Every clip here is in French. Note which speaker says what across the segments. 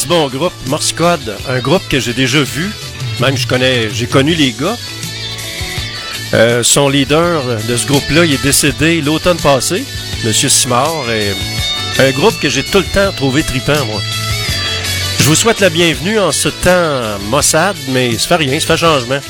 Speaker 1: bon groupe, Morse Code, un groupe que j'ai déjà vu, même j'ai connu les gars. Son leader de ce groupe-là, il est décédé l'automne passé, M. Simard, et un groupe que j'ai tout le temps trouvé trippant, moi. Je vous souhaite la bienvenue en ce temps maussade, mais ça fait rien, ça fait changement.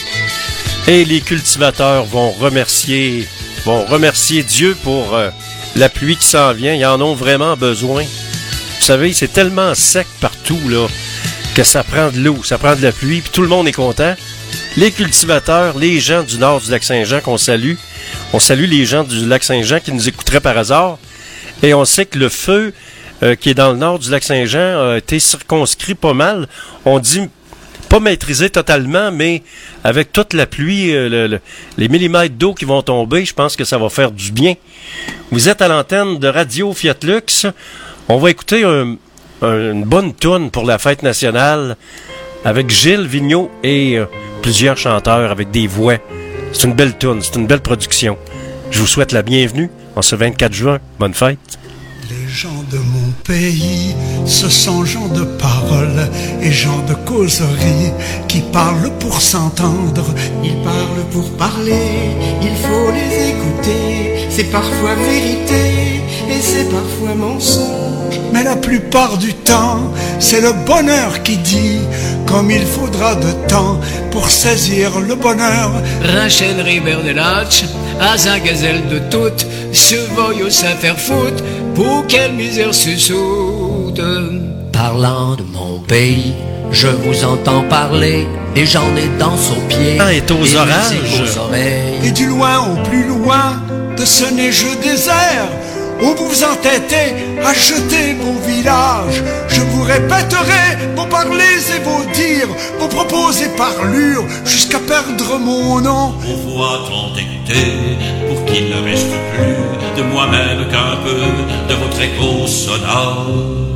Speaker 1: Et les cultivateurs vont remercier Dieu pour la pluie qui s'en vient. Ils en ont vraiment besoin. Vous savez, c'est tellement sec partout là que ça prend de l'eau, ça prend de la pluie, puis tout le monde est content. Les cultivateurs, les gens du nord du Lac-Saint-Jean qu'on salue. On salue les gens du Lac-Saint-Jean qui nous écouteraient par hasard. Et on sait que le feu qui est dans le nord du Lac-Saint-Jean a été circonscrit pas mal. On dit pas maîtrisé totalement, mais avec toute la pluie, les millimètres d'eau qui vont tomber, je pense que ça va faire du bien. Vous êtes à l'antenne de Radio Fiat Lux. On va écouter une bonne toune pour la fête nationale avec Gilles Vigneault et plusieurs chanteurs avec des voix. C'est une belle toune, c'est une belle production. Je vous souhaite la bienvenue en ce 24 juin. Bonne fête.
Speaker 2: Les gens de mon pays, ce sont gens de parole et gens de causerie qui parlent pour s'entendre.
Speaker 3: Ils parlent pour parler, il faut les écouter. C'est parfois vérité et c'est parfois mensonge.
Speaker 2: Mais la plupart du temps, c'est le bonheur qui dit, comme il faudra de temps pour saisir le bonheur.
Speaker 4: Rachel River de Lach, Asa Gazelle de toute, se voyou ça faire foutre, pour quelle misère se saute.
Speaker 5: Parlant de mon pays, je vous entends parler, et j'en ai dans son pied.
Speaker 1: Et aux orages.
Speaker 5: Aux oreilles.
Speaker 2: Et du loin au plus loin de ce neigeux désert, où vous vous entêtez à jeter vos villages, je vous répéterai vos parlers et vos dires, vos propos et parlures, jusqu'à perdre mon nom.
Speaker 6: Vos voix tant écoutées, pour qu'il ne reste plus de moi-même qu'un peu de votre écho sonore.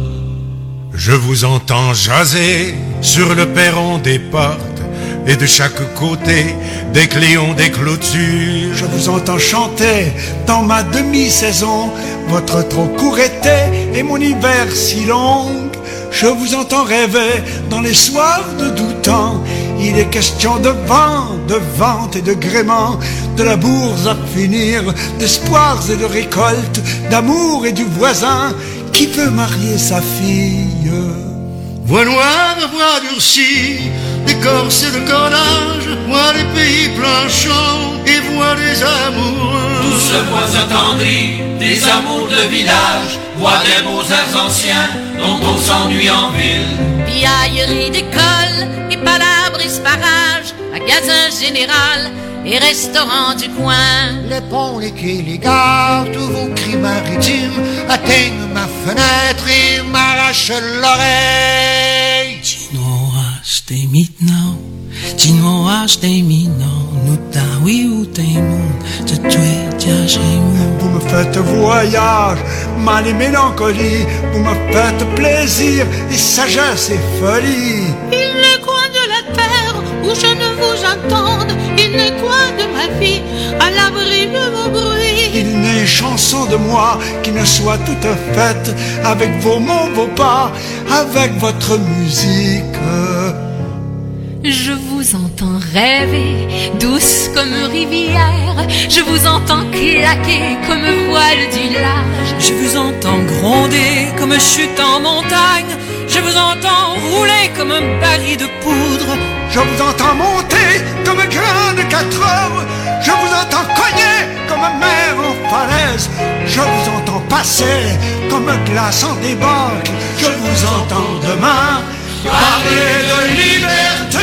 Speaker 7: Je vous entends jaser sur le perron des portes, et de chaque côté, des cléons, des clôtures.
Speaker 2: Je vous entends chanter dans ma demi-saison, votre trop court été et mon hiver si long. Je vous entends rêver dans les soirs de doux temps. Il est question de vent, de vente et de gréement, de la bourse à finir, d'espoirs et de récoltes, d'amour et du voisin qui veut marier sa fille.
Speaker 3: Voix noire, voix durcie, d'écorce et de cornage, voix des pays plein champ et voix des amoureux.
Speaker 6: Douce voix attendrie, des amours de village, voix des beaux airs anciens dont on s'ennuie en ville.
Speaker 8: Piaillerie d'école et palabres esparage, magasin général et restaurant du coin.
Speaker 3: Les ponts, les quais, les gares, tous vos cris maritimes atteignent ma fenêtre et m'arrachent l'oreille.
Speaker 9: Tinoas tem mitnau, tinoas tem minau, nutawi u teimun, te tuer tiachemun.
Speaker 2: Vous me faites voyage, mal et mélancolie, vous me faites plaisir et sagesse et folie.
Speaker 8: Il n'est coin de la terre où je ne vous entende, il n'est coin de ma vie à l'abri de vos bruits.
Speaker 2: Il n'est chanson de moi qui ne soit toute faite avec vos mots, vos pas, avec votre musique.
Speaker 8: Je vous entends rêver, douce comme rivière. Je vous entends claquer comme voile du large.
Speaker 9: Je vous entends gronder comme chute en montagne. Je vous entends rouler comme un baril de poudre.
Speaker 2: Je vous entends monter comme un grain de 4 heures. Je vous entends cogner comme un mer en falaise. Je vous entends passer comme un glace en débâcle. Je vous entends demain parler de liberté.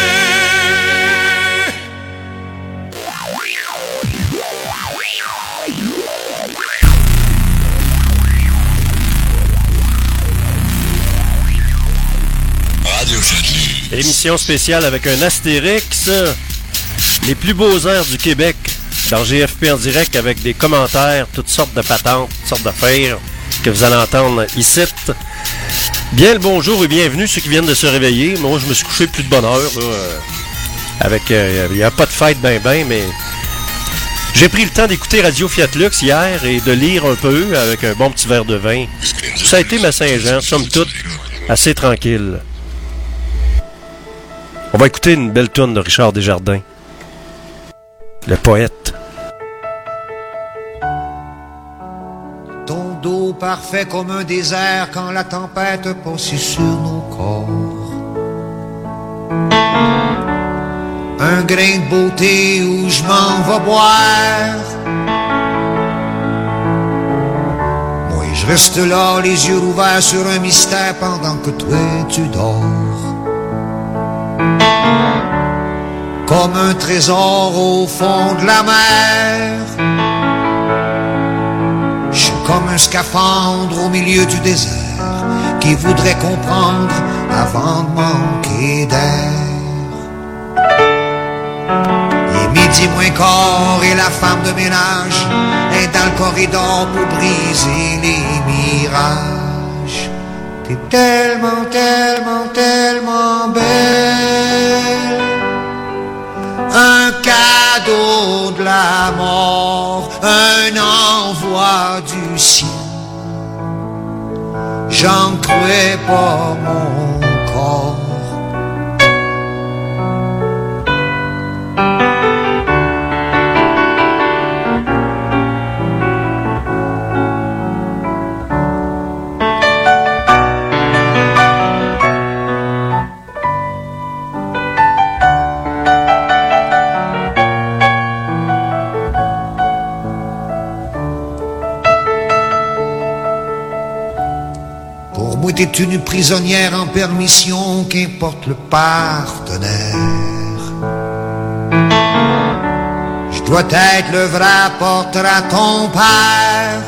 Speaker 1: Émission spéciale avec un astérix. Les plus beaux airs du Québec dans GFP en direct avec des commentaires, toutes sortes de patentes, toutes sortes d'affaires que vous allez entendre ici. Bien le bonjour et bienvenue ceux qui viennent de se réveiller. Moi, je me suis couché plus de bonne heure. Avec, il n'y a pas de fête ben, mais j'ai pris le temps d'écouter Radio Fiat Lux hier et de lire un peu avec un bon petit verre de vin. Ça a été ma Saint-Jean, somme toute. assez tranquille. On va écouter une belle tourne de Richard Desjardins, le poète.
Speaker 10: Ton dos parfait comme un désert quand la tempête passe sur nos corps. Un grain de beauté où je m'en vais boire. Moi je reste là, les yeux ouverts sur un mystère pendant que toi tu dors. Comme un trésor au fond de la mer. Je suis comme un scaphandre au milieu du désert qui voudrait comprendre avant de manquer d'air. Il est midi moins quart et la femme de ménage est dans le corridor pour briser les mirages. T'es tellement, tellement, tellement belle. Un cadeau de la mort, un envoi du ciel. J'en crois pas mon corps. T'es une prisonnière en permission, qu'importe le partenaire. Je dois être le vrai porteur à ton père.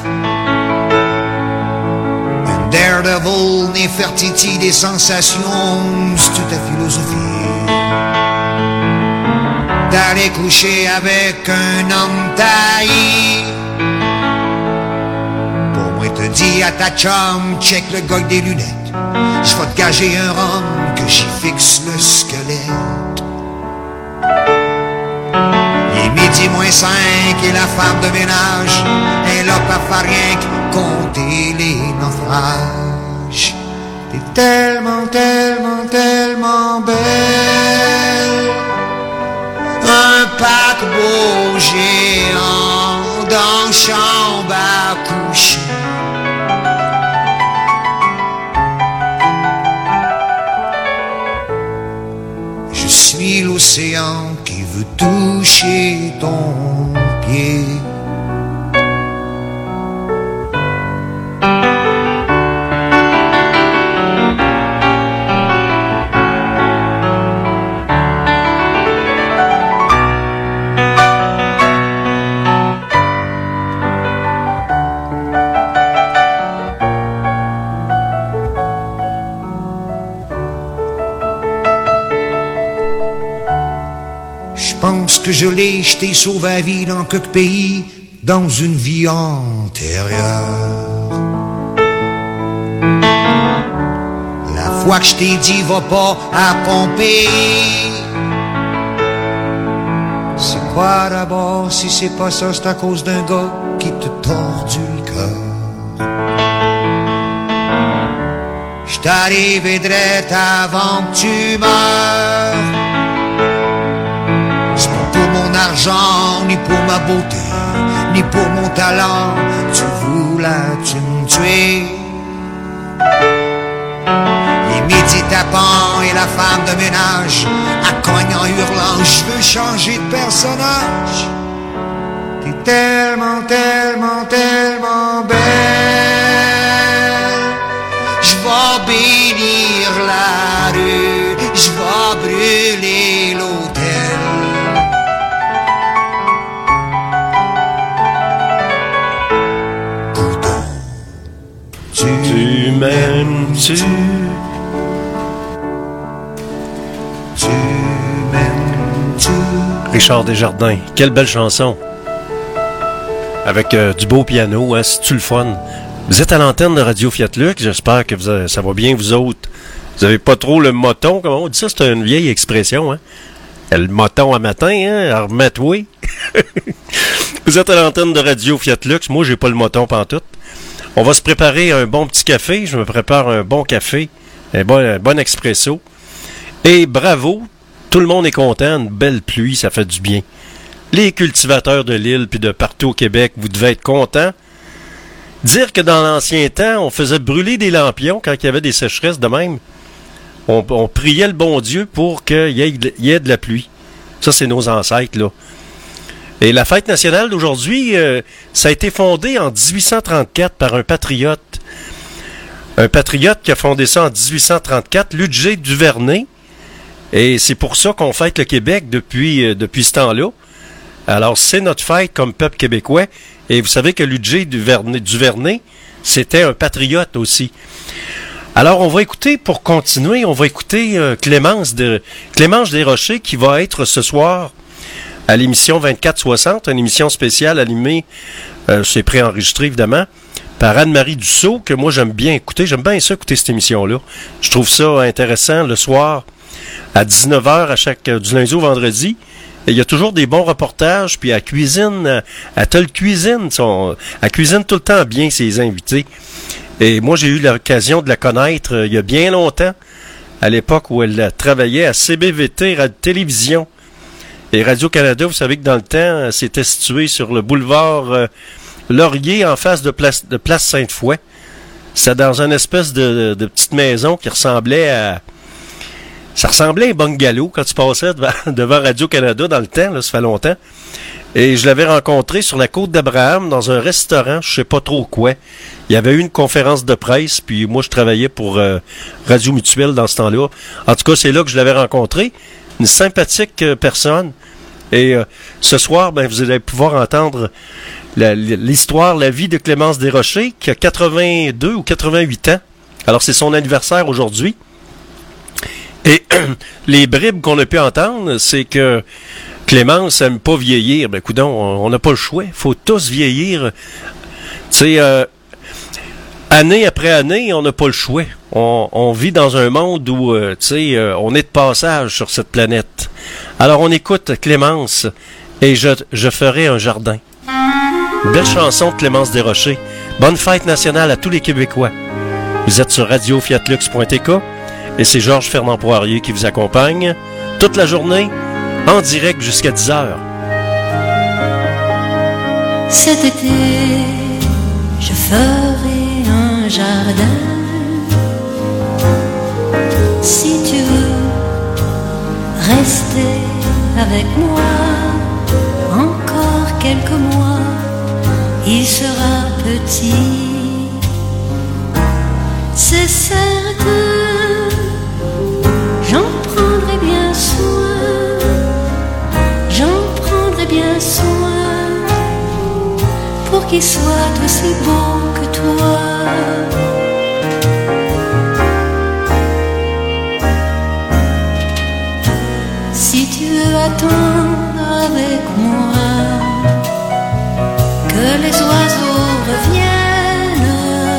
Speaker 10: Un daredevil, Néfertiti des sensations, c'est toute ta philosophie. D'aller coucher avec un homme taillé. Te dis à ta chum, check le gars des lunettes. Je vais te gager un rhum que j'y fixe le squelette. Il est midi moins 5 et la femme de ménage est là pas faire rien que compter les naufrages. T'es tellement, tellement, tellement belle. Un paquebot géant dans chambre à coucher. Je suis l'océan qui veut toucher ton pied. Que je l'ai, je t'ai sauvé la vie dans quelques pays, dans une vie antérieure. La fois que je t'ai dit va pas à pomper, c'est quoi d'abord? Si c'est pas ça, c'est à cause d'un gars qui te tordu le cœur. Je t'arrive drette avant que tu meurs. Mon argent, ni pour ma beauté, ni pour mon talent, tu voulais-tu me tuer? Les midi tapants et la femme de ménage, à cogne en hurlant, je veux changer de personnage. T'es tellement, tellement, tellement belle. Je vais bénir la rue, je vais brûler l'hôtel.
Speaker 1: Tu m'aimes-tu?
Speaker 10: Tu m'aimes-tu?
Speaker 1: Richard Desjardins, quelle belle chanson. Avec du beau piano, hein, c'est-tu le fun? Vous êtes à l'antenne de Radio Fiat Lux, j'espère que ça va bien vous autres. Vous avez pas trop le moton, comment on dit ça? C'est une vieille expression, hein? Le moton à matin, hein? Remets-toi. Vous êtes à l'antenne de Radio Fiat Lux, moi j'ai pas le moton pantoute. On va se préparer un bon petit café. Je me prépare un bon café Un bon expresso. Et bravo, tout le monde est content, une belle pluie, ça fait du bien. Les cultivateurs de l'île puis de partout au Québec, vous devez être contents. Dire que dans l'ancien temps, on faisait brûler des lampions quand il y avait des sécheresses de même. On priait le bon Dieu pour qu'il y ait de la pluie. Ça, c'est nos ancêtres, là. Et la fête nationale d'aujourd'hui, ça a été fondé en 1834 par un patriote. Un patriote qui a fondé ça en 1834, Ludger Duvernay. Et c'est pour ça qu'on fête le Québec depuis ce temps-là. Alors, c'est notre fête comme peuple québécois. Et vous savez que Ludger Duvernay, c'était un patriote aussi. Alors, pour continuer, on va écouter Clémence Desrochers qui va être ce soir à l'émission 2460, une émission spéciale animée, c'est préenregistré évidemment, par Anne-Marie Dussault, que moi j'aime bien écouter. J'aime bien ça écouter cette émission-là. Je trouve ça intéressant le soir à 19h du lundi au vendredi. Et il y a toujours des bons reportages, puis elle cuisine, elle cuisine tout le temps bien ses invités. Et moi j'ai eu l'occasion de la connaître il y a bien longtemps, à l'époque où elle travaillait à CBVT Radio-Télévision. Et Radio-Canada, vous savez que dans le temps, c'était situé sur le boulevard Laurier, en face de Place Sainte-Foy. C'était dans une espèce de petite maison qui ressemblait à... Ça ressemblait à un bungalow quand tu passais devant Radio-Canada dans le temps, là, ça fait longtemps. Et je l'avais rencontré sur la côte d'Abraham, dans un restaurant, je sais pas trop quoi. Il y avait eu une conférence de presse, puis moi je travaillais pour Radio Mutuelle dans ce temps-là. En tout cas, c'est là que je l'avais rencontré. Une sympathique personne. Et ce soir, vous allez pouvoir entendre l'histoire, la vie de Clémence Desrochers, qui a 82 ou 88 ans. Alors, c'est son anniversaire aujourd'hui. Et les bribes qu'on a pu entendre, c'est que Clémence aime pas vieillir. Coudonc, on n'a pas le choix. Faut tous vieillir. Tu sais, année après année, on n'a pas le choix. On vit dans un monde où, on est de passage sur cette planète. Alors, on écoute Clémence et je ferai un jardin. Belle chanson de Clémence Desrochers. Bonne fête nationale à tous les Québécois. Vous êtes sur radio-fiatlux.tk et c'est Georges Fernand Poirier qui vous accompagne toute la journée, en direct jusqu'à 10h.
Speaker 11: Cet été, je ferai un jardin. Si tu veux rester avec moi encore quelques mois, il sera petit. C'est certain, j'en prendrai bien soin, pour qu'il soit aussi beau que toi. Si tu veux attendre avec moi que les oiseaux reviennent,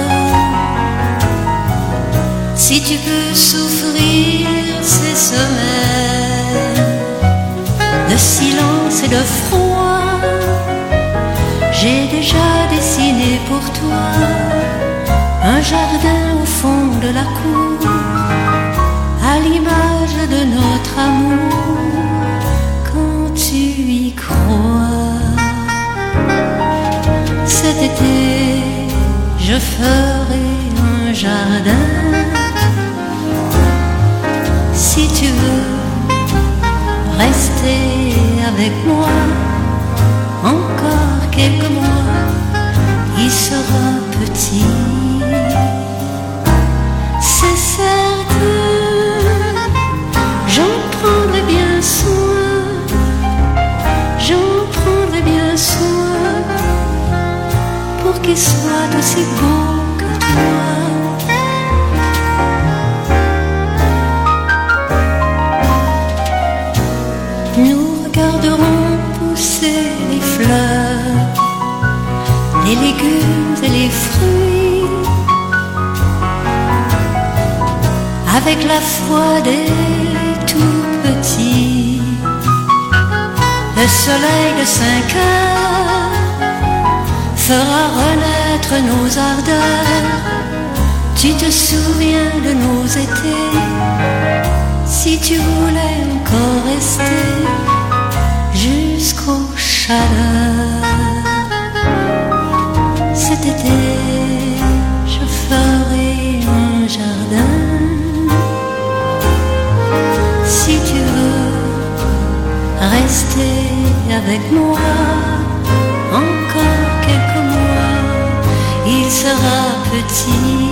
Speaker 11: si tu peux souffrir ces semaines de silence et de froid, j'ai déjà dessiné pour toi un jardin au fond de la cour, à l'image de notre amour, quand tu y crois. Cet été, je ferai un jardin. Si tu veux rester avec moi encore quelques mois, il sera petit. C'est certain, j'en prendrai bien soin, pour qu'il soit aussi beau que toi. Nous regarderons pousser les fleurs, les légumes et les fruits, avec la foi des tout petits. Le soleil de 5 heures fera renaître nos ardeurs. Tu te souviens de nos étés, si tu voulais encore rester jusqu'au chaleur. Cet été, je ferai un jardin. Si tu veux rester avec moi encore quelques mois, il sera petit,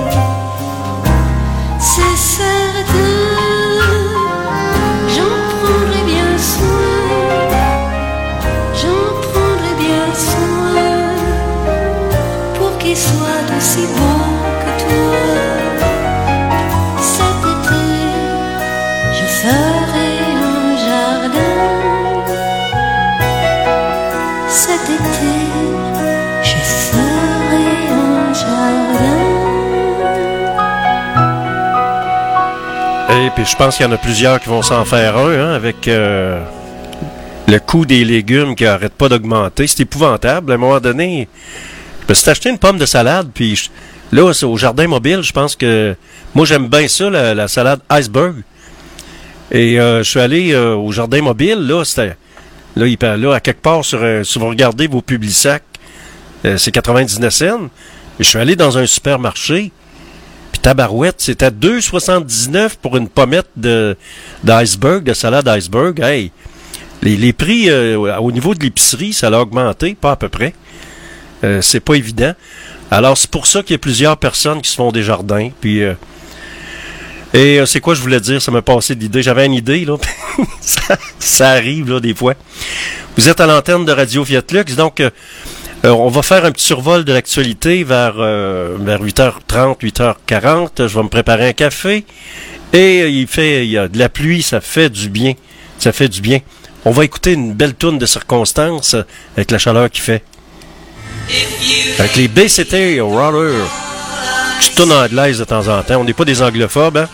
Speaker 11: c'est certain. J'en prendrai bien soin, j'en prendrai bien soin, pour qu'il soit aussi beau que toi. Cet été, je ferai un jardin. Cet été, je ferai un jardin.
Speaker 1: Et puis je pense qu'il y en a plusieurs qui vont s'en faire un, hein, avec le coût des légumes qui n'arrête pas d'augmenter. C'est épouvantable. À un moment donné, je me suis acheté une pomme de salade, puis là, c'est au jardin mobile, je pense que... Moi, j'aime bien ça, la salade iceberg. Et je suis allé au jardin mobile, là, c'était... Là, à quelque part, si vous regardez vos Publisac, c'est 99 cents. Et je suis allé dans un supermarché, puis tabarouette, c'était 2,79 pour une pommette d'iceberg, de salade iceberg. Hey, les prix au niveau de l'épicerie, ça a augmenté, pas à peu près. C'est pas évident. Alors, c'est pour ça qu'il y a plusieurs personnes qui se font des jardins, puis... Et c'est quoi je voulais dire? Ça m'a passé de l'idée. J'avais une idée, là. ça arrive, là, des fois. Vous êtes à l'antenne de Radio Fiat Lux, donc on va faire un petit survol de l'actualité vers 8h30, 8h40. Je vais me préparer un café. Et il y a de la pluie, ça fait du bien. Ça fait du bien. On va écouter une belle tourne de circonstances avec la chaleur qu'il fait. Avec les Bay City Rollers. Je tourne en anglaise de temps en temps. On n'est pas des anglophobes, hein?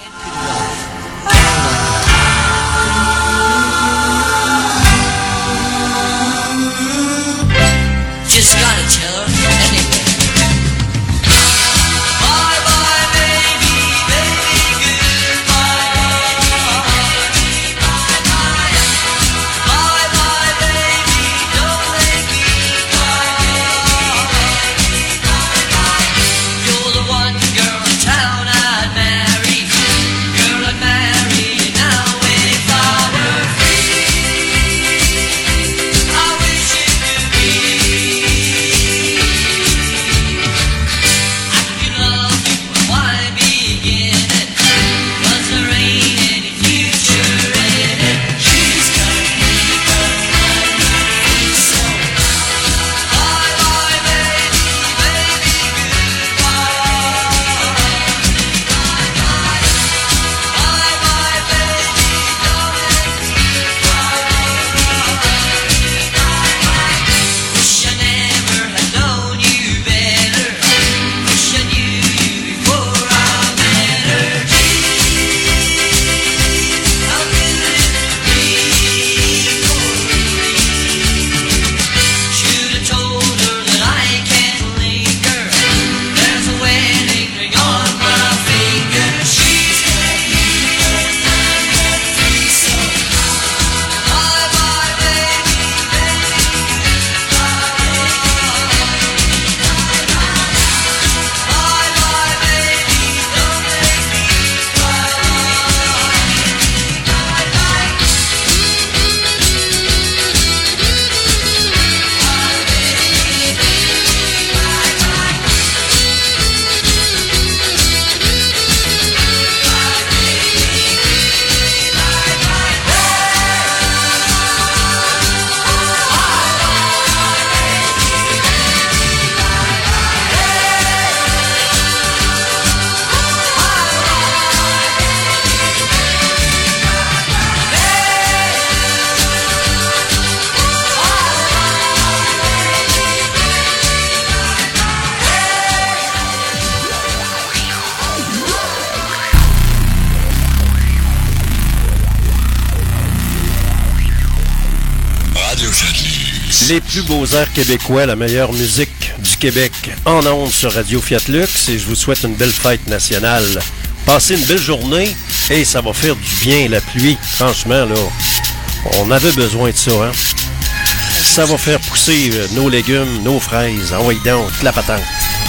Speaker 1: Les plus beaux airs québécois, la meilleure musique du Québec en ondes sur Radio Fiat Lux et je vous souhaite une belle fête nationale. Passez une belle journée et ça va faire du bien la pluie. Franchement, là, on avait besoin de ça, hein. Ça va faire pousser nos légumes, nos fraises. Envoyez donc la patente.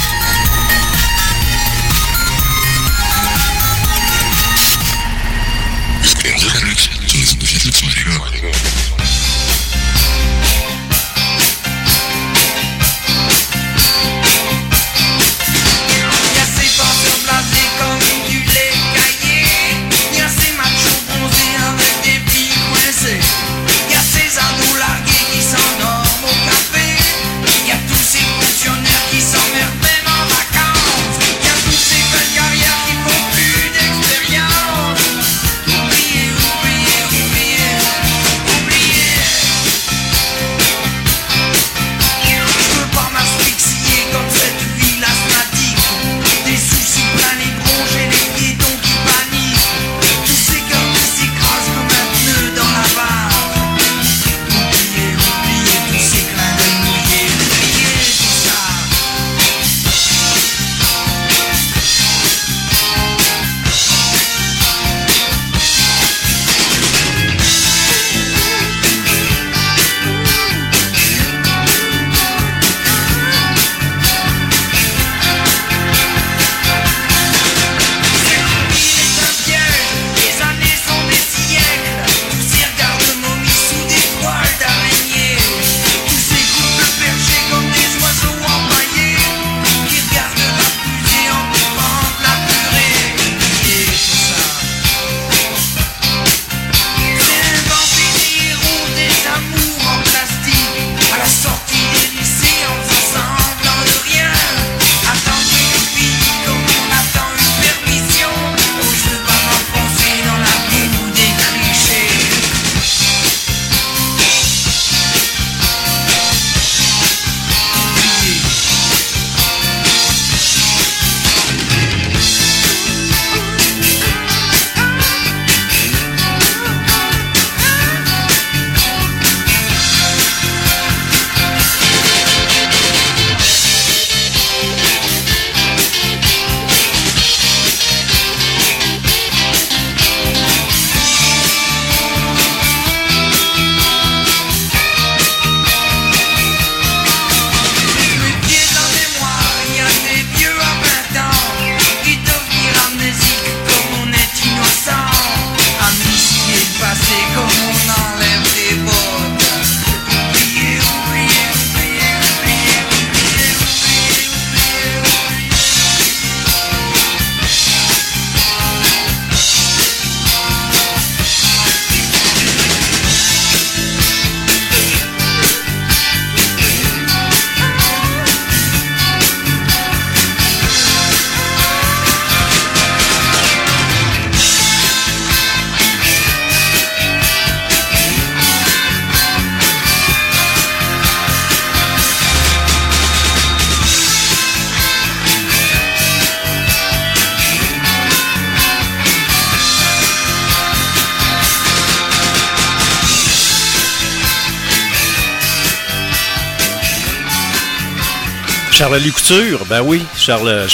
Speaker 1: Charles Couture, ben oui, Charles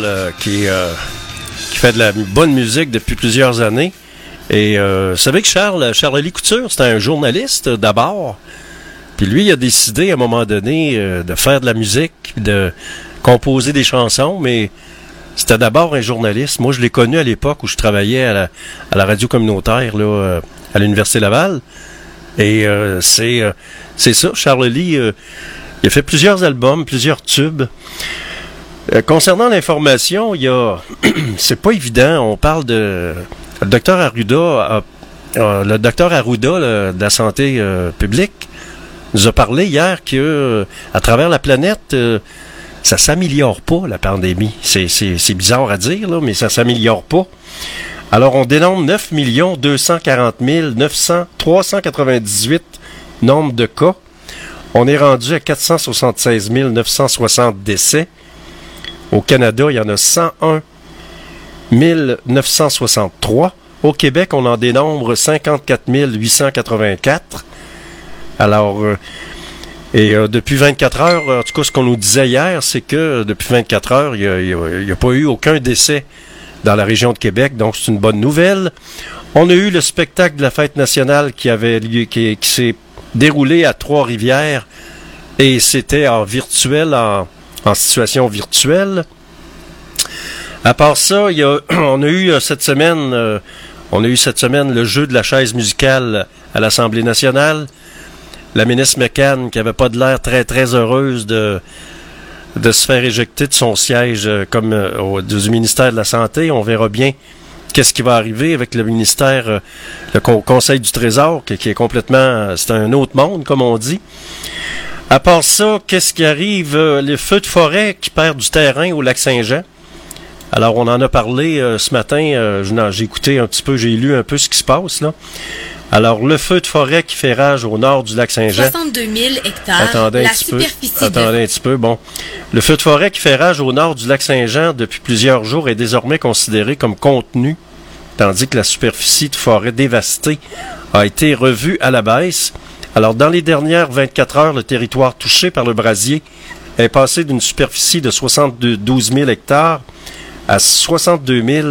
Speaker 1: qui fait de la bonne musique depuis plusieurs années. Et vous savez que Charles Couture, c'était un journaliste d'abord. Puis lui, il a décidé à un moment donné de faire de la musique, de composer des chansons, mais c'était d'abord un journaliste. Moi, je l'ai connu à l'époque où je travaillais à la radio communautaire là, à l'Université Laval. Et c'est ça, Charles Lee, il a fait plusieurs albums, plusieurs tubes. Concernant l'information, c'est pas évident. On parle de le docteur Arruda, de la santé publique, nous a parlé hier que à travers la planète, ça s'améliore pas la pandémie. C'est bizarre à dire là, mais ça s'améliore pas. Alors on dénombre 9 240 398 nombre de cas. On est rendu à 476 960 décès. Au Canada, il y en a 101 963. Au Québec, on en dénombre 54 884. Alors, Et depuis 24 heures, en tout cas, ce qu'on nous disait hier, c'est que depuis 24 heures, il n'y a pas eu aucun décès dans la région de Québec, donc c'est une bonne nouvelle. On a eu le spectacle de la fête nationale qui s'est déroulé à Trois-Rivières, et c'était en virtuel, en situation virtuelle. À part ça, on a eu cette semaine le jeu de la chaise musicale à l'Assemblée nationale. La ministre McCann, qui avait pas de l'air très, très heureuse de se faire éjecter de son siège du ministère de la Santé. On verra bien qu'est-ce qui va arriver avec le ministère, le Conseil du Trésor, qui est complètement... C'est un autre monde, comme on dit. À part ça, qu'est-ce qui arrive? Les feux de forêt qui perdent du terrain au Lac-Saint-Jean. Alors, on en a parlé ce matin. J'ai écouté un petit peu, j'ai lu un peu ce qui se passe, là. Alors, le feu de forêt qui fait rage au nord du Lac-Saint-Jean.
Speaker 12: 62 000 hectares.
Speaker 1: Attendez un petit peu. Bon. Le feu de forêt qui fait rage au nord du Lac-Saint-Jean depuis plusieurs jours est désormais considéré comme contenu, tandis que la superficie de forêt dévastée a été revue à la baisse. Alors, dans les dernières 24 heures, le territoire touché par le brasier est passé d'une superficie de 72 000 hectares à 62 000,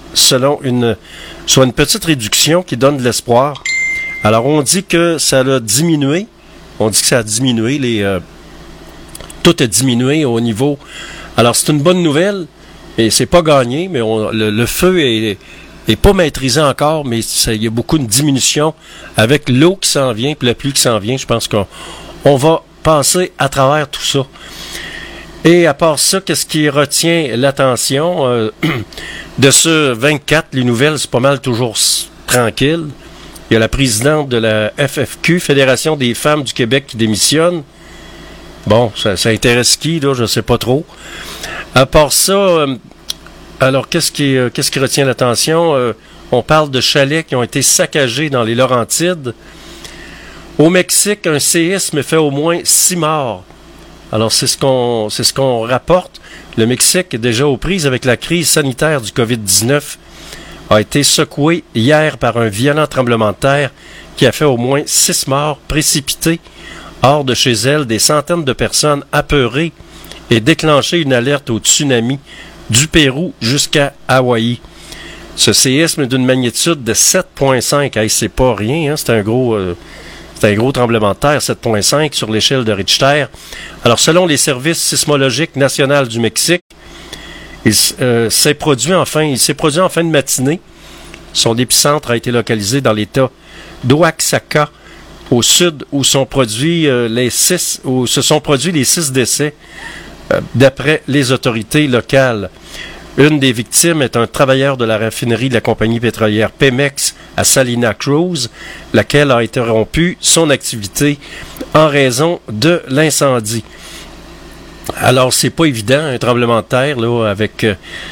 Speaker 1: soit une petite réduction qui donne de l'espoir. Alors, on dit que ça a diminué. On dit que ça a diminué. Tout a diminué au niveau... Alors, c'est une bonne nouvelle, et c'est pas gagné, mais le feu est pas maîtrisé encore, mais il y a beaucoup de diminution avec l'eau qui s'en vient, puis la pluie qui s'en vient. Je pense qu'on va passer à travers tout ça. Et à part ça, qu'est-ce qui retient l'attention de ce 24? Les nouvelles, c'est pas mal toujours tranquille. Il y a la présidente de la FFQ, Fédération des femmes du Québec, qui démissionne. Bon, ça intéresse qui, là? Je sais pas trop. À part ça, alors qu'est-ce qui retient l'attention? On parle de chalets qui ont été saccagés dans les Laurentides. Au Mexique, un séisme fait au moins 6 morts. Alors, c'est ce qu'on rapporte. Le Mexique est déjà aux prises avec la crise sanitaire du COVID-19, a été secoué hier par un violent tremblement de terre qui a fait au moins 6 morts précipités hors de chez elles, des centaines de personnes apeurées et déclenché une alerte au tsunami du Pérou jusqu'à Hawaï. Ce séisme d'une magnitude de 7,5, hey, c'est pas rien, hein, c'est un gros tremblement de terre, 7,5 sur l'échelle de Richter. Alors, selon les services sismologiques nationaux du Mexique, il s'est produit en fin de matinée. Son épicentre a été localisé dans l'État d'Oaxaca, au sud, où se sont produits les 6 décès, d'après les autorités locales. Une des victimes est un travailleur de la raffinerie de la compagnie pétrolière Pemex à Salina Cruz, laquelle a interrompu son activité en raison de l'incendie. Alors, c'est pas évident, un tremblement de terre, là, avec...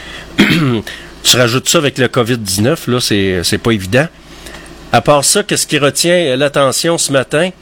Speaker 1: tu rajoutes ça avec le COVID-19, là, c'est pas évident. À part ça, qu'est-ce qui retient l'attention ce matin?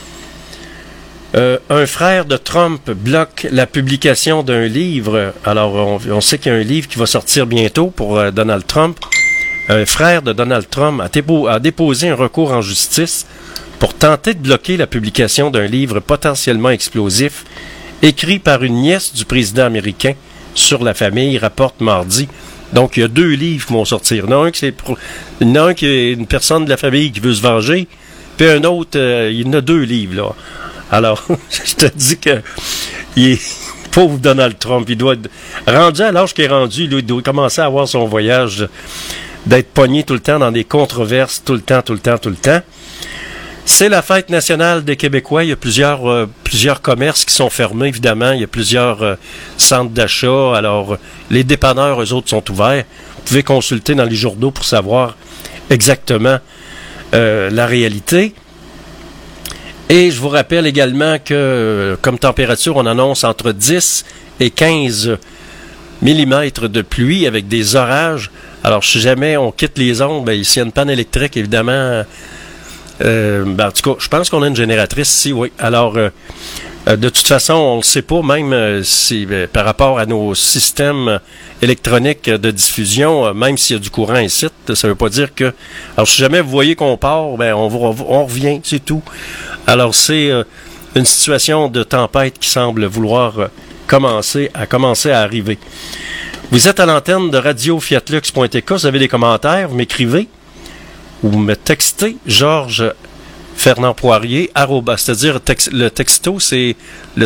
Speaker 1: Un frère de Trump bloque la publication d'un livre. Alors, on sait qu'il y a un livre qui va sortir bientôt pour Donald Trump. Un frère de Donald Trump a déposé un recours en justice pour tenter de bloquer la publication d'un livre potentiellement explosif écrit par une nièce du président américain sur la famille, rapporte mardi. Donc, il y a 2 livres qui vont sortir. Il y en a un qui est une personne de la famille qui veut se venger, puis un autre, il y en a 2 livres, là. Alors, je te dis que pauvre Donald Trump, il doit être rendu à l'âge qu'il est rendu, il doit commencer à avoir son voyage d'être pogné tout le temps dans des controverses, tout le temps. C'est la fête nationale des Québécois. Il y a plusieurs commerces qui sont fermés, évidemment. Il y a plusieurs centres d'achat. Alors, les dépanneurs, eux autres, sont ouverts. Vous pouvez consulter dans les journaux pour savoir exactement la réalité. Et je vous rappelle également que, comme température, on annonce entre 10 et 15 mm de pluie avec des orages. Alors, si jamais on quitte les ondes, s'il y a une panne électrique, évidemment... en tout cas, je pense qu'on a une génératrice ici, oui. Alors, de toute façon, on ne le sait pas, même si par rapport à nos systèmes électroniques de diffusion, même s'il y a du courant ici, ça ne veut pas dire que... Alors, si jamais vous voyez qu'on part, on revient, c'est tout. Alors, c'est une situation de tempête qui semble vouloir commencer à arriver. Vous êtes à l'antenne de radio-fiatlux.tk, vous avez des commentaires, vous m'écrivez ou vous me textez Georges Fernand Poirier, c'est-à-dire le texto, c'est le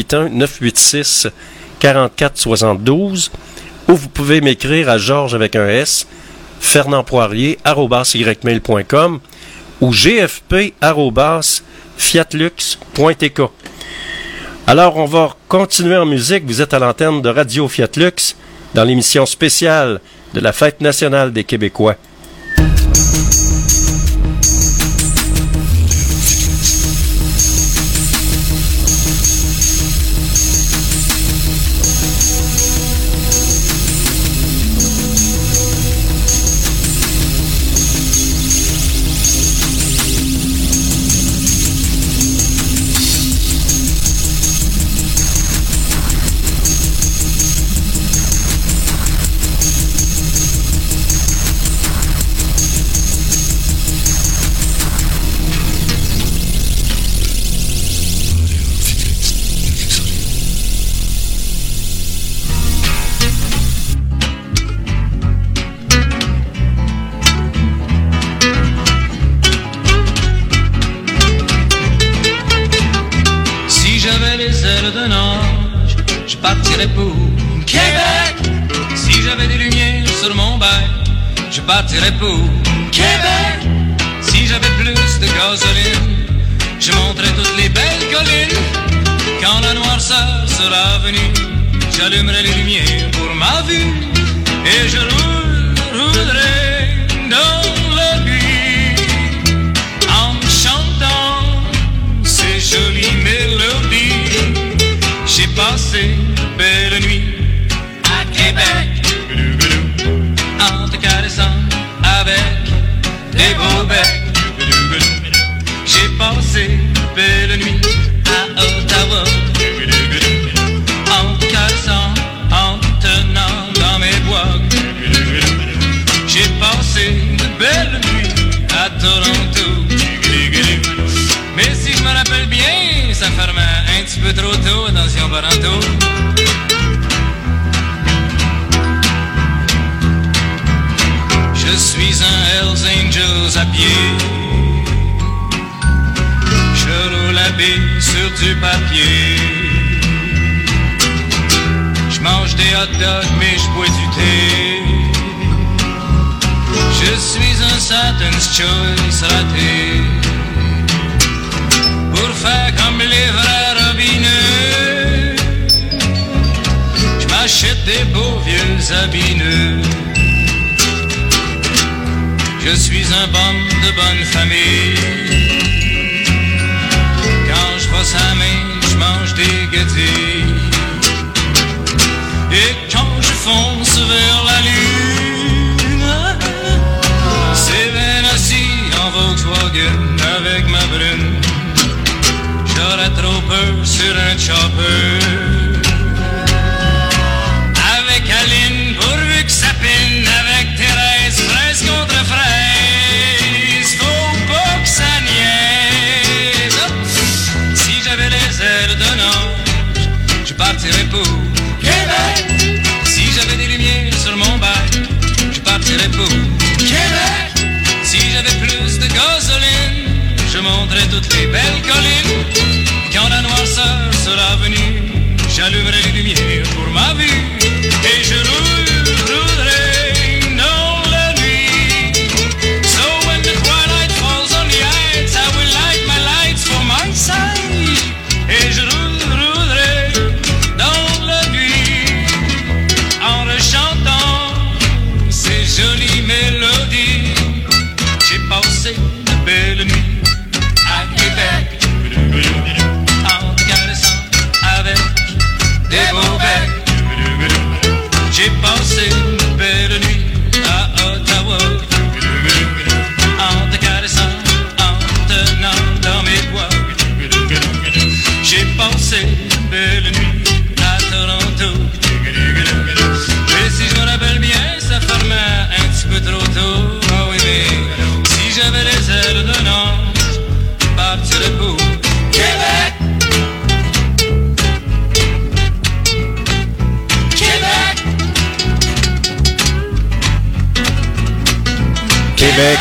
Speaker 1: 581-986-4472, ou vous pouvez m'écrire à Georges avec un S, Fernand Poirier, @ymail.com ou gfp@fiatlux.tk. Alors, on va continuer en musique. Vous êtes à l'antenne de Radio Fiatlux dans l'émission spéciale de la Fête nationale des Québécois.
Speaker 12: Je partirais pour Québec. Si j'avais plus de gasoline, je monterais toutes les belles collines. Quand la noirceur sera venue, j'allumerai les lumières pour ma vue. Et je roulerai dans la nuit en chantant ces jolies mélodies. J'ai passé de belles nuits à Québec, en te caressant avec des beaux becs. J'ai passé de belles nuits à Ottawa, en te caressant, en te tenant dans mes bois. J'ai passé de belles nuits à Toronto. Mais si je me rappelle bien, ça fermait un petit peu trop tôt, attention parento. Je suis un Hells Angels à pied. Je roule à bille sur du papier. Je mange des hot dogs mais je bois du thé. Je suis un Satan's Choice raté. Pour faire comme les vrais robineux, je m'achète des beaux vieux habits neufs. Je suis un bum de bonne famille. Quand je passe à main, je mange des guettis. Et quand je fonce vers la lune, c'est bien assis en Volkswagen avec ma brune. J'aurais trop peur sur un chopper avec Aline pourvu que ça pine, avec Thérèse, fraise contre fraise, faut pas que ça niaise. Si j'avais les ailes d'un ange, je partirais pour Québec. Si j'avais des lumières sur mon bac, je partirais pour Québec. Si j'avais plus de gasoline, je monterais toutes les belles collines. Quand la noirceur sera venue, j'allumerai les lumières pour ma vue. Et je roulerai dans la nuit. So when the twilight falls on the heights, I will light my lights for my side. Et je roulerai dans la nuit en rechantant ces jolies mélodies. J'ai passé de belles nuits à Québec.
Speaker 1: Québec.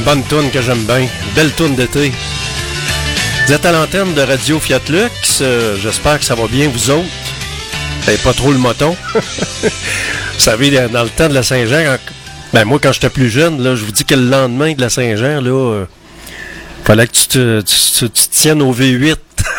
Speaker 1: bonne toune que j'aime bien. Belle toune d'été. Vous êtes à l'antenne de Radio Fiat Lux. J'espère que ça va bien, vous autres. Vous n'avez pas trop le moton. Vous savez, dans le temps de la Saint-Jean, moi, quand j'étais plus jeune, là, je vous dis que le lendemain de la Saint-Jean, là, fallait que tu te tiennes au V8.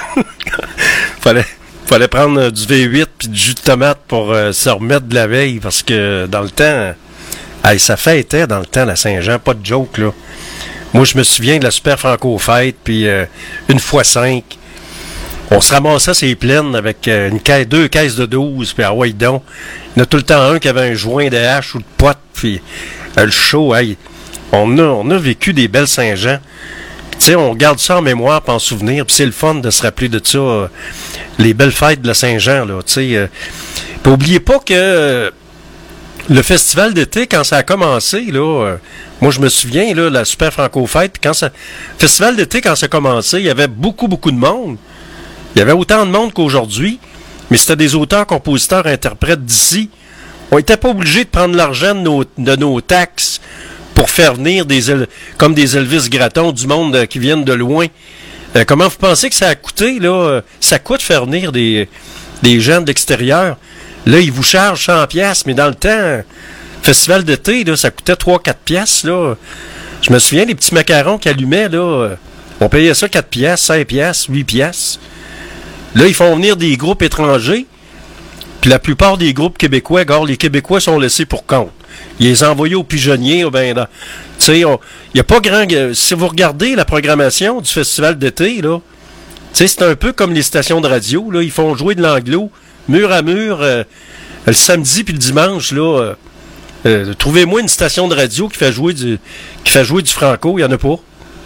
Speaker 1: Fallait prendre du V8 puis du jus de tomate pour se remettre de la veille, parce que dans le temps, ça fêtait dans le temps la Saint-Jean, pas de joke, là. Moi, je me souviens de la Super Franco-Fête, puis une fois 5, on se ramassait ces plaines avec deux caisses de 12, puis ouais donc. Il y en a tout le temps un qui avait un joint de hache ou de pote, puis le show, on a vécu des belles Saint-Jean. Tu sais, on garde ça en mémoire, puis en souvenir, puis c'est le fun de se rappeler de ça, les belles fêtes de la Saint-Jean, là, tu sais. Puis oubliez pas que le festival d'été, quand ça a commencé, là, moi je me souviens, là, la Super Franco-Fête, puis festival d'été, quand ça a commencé, il y avait beaucoup de monde. Il y avait autant de monde qu'aujourd'hui, mais c'était des auteurs, compositeurs, interprètes d'ici. On n'était pas obligé de prendre l'argent de nos taxes pour faire venir comme des Elvis Gratton, du monde qui viennent de loin. Comment vous pensez que ça a coûté, là? Ça coûte faire venir des gens de l'extérieur. Là, ils vous chargent 100$, mais dans le temps, festival d'été, là, ça coûtait 3-4$, là. Je me souviens, les petits macarons qu'ils allumaient, là, on payait ça 4$, 5$, 8$. Là, ils font venir des groupes étrangers, puis la plupart des groupes québécois, les Québécois sont laissés pour compte. Ils les envoyaient aux pigeonniers, tu sais, il n'y a pas grand... Si vous regardez la programmation du festival d'été, là, tu sais, c'est un peu comme les stations de radio, là, ils font jouer de l'anglo, mur à mur, le samedi puis le dimanche, là, trouvez-moi une station de radio qui fait jouer du franco, il n'y en a pas.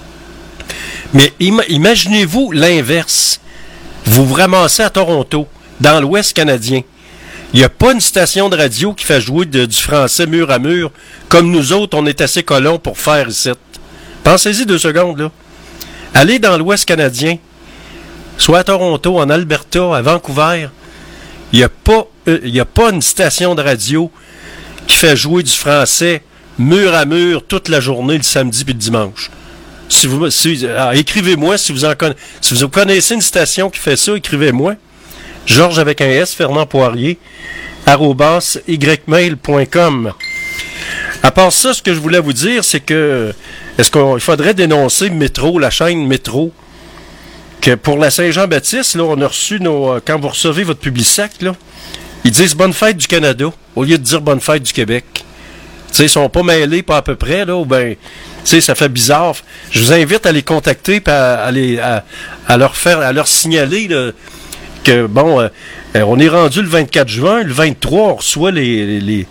Speaker 1: Mais imaginez-vous l'inverse. Vous vous ramassez à Toronto, dans l'Ouest canadien. Il n'y a pas une station de radio qui fait jouer du français mur à mur, comme nous autres, on est assez colons pour faire ici. Pensez-y 2 secondes, là. Allez dans l'Ouest canadien, soit à Toronto, en Alberta, à Vancouver, il n'y a pas une station de radio qui fait jouer du français mur à mur toute la journée, le samedi puis le dimanche. Écrivez-moi si vous connaissez une station qui fait ça, écrivez-moi. Georges avec un S, Fernand Poirier, @ymail.com. À part ça, ce que je voulais vous dire, c'est que il faudrait dénoncer Métro, la chaîne Métro, que pour la Saint-Jean-Baptiste, là, on a reçu quand vous recevez votre Publisac, là, ils disent Bonne fête du Canada, au lieu de dire Bonne fête du Québec. Tu sais, ils sont pas mêlés, pas à peu près, là, ou ben, tu sais, ça fait bizarre. Je vous invite à les contacter et à leur signaler, là, que, bon, on est rendu le 24 juin, le 23, on reçoit les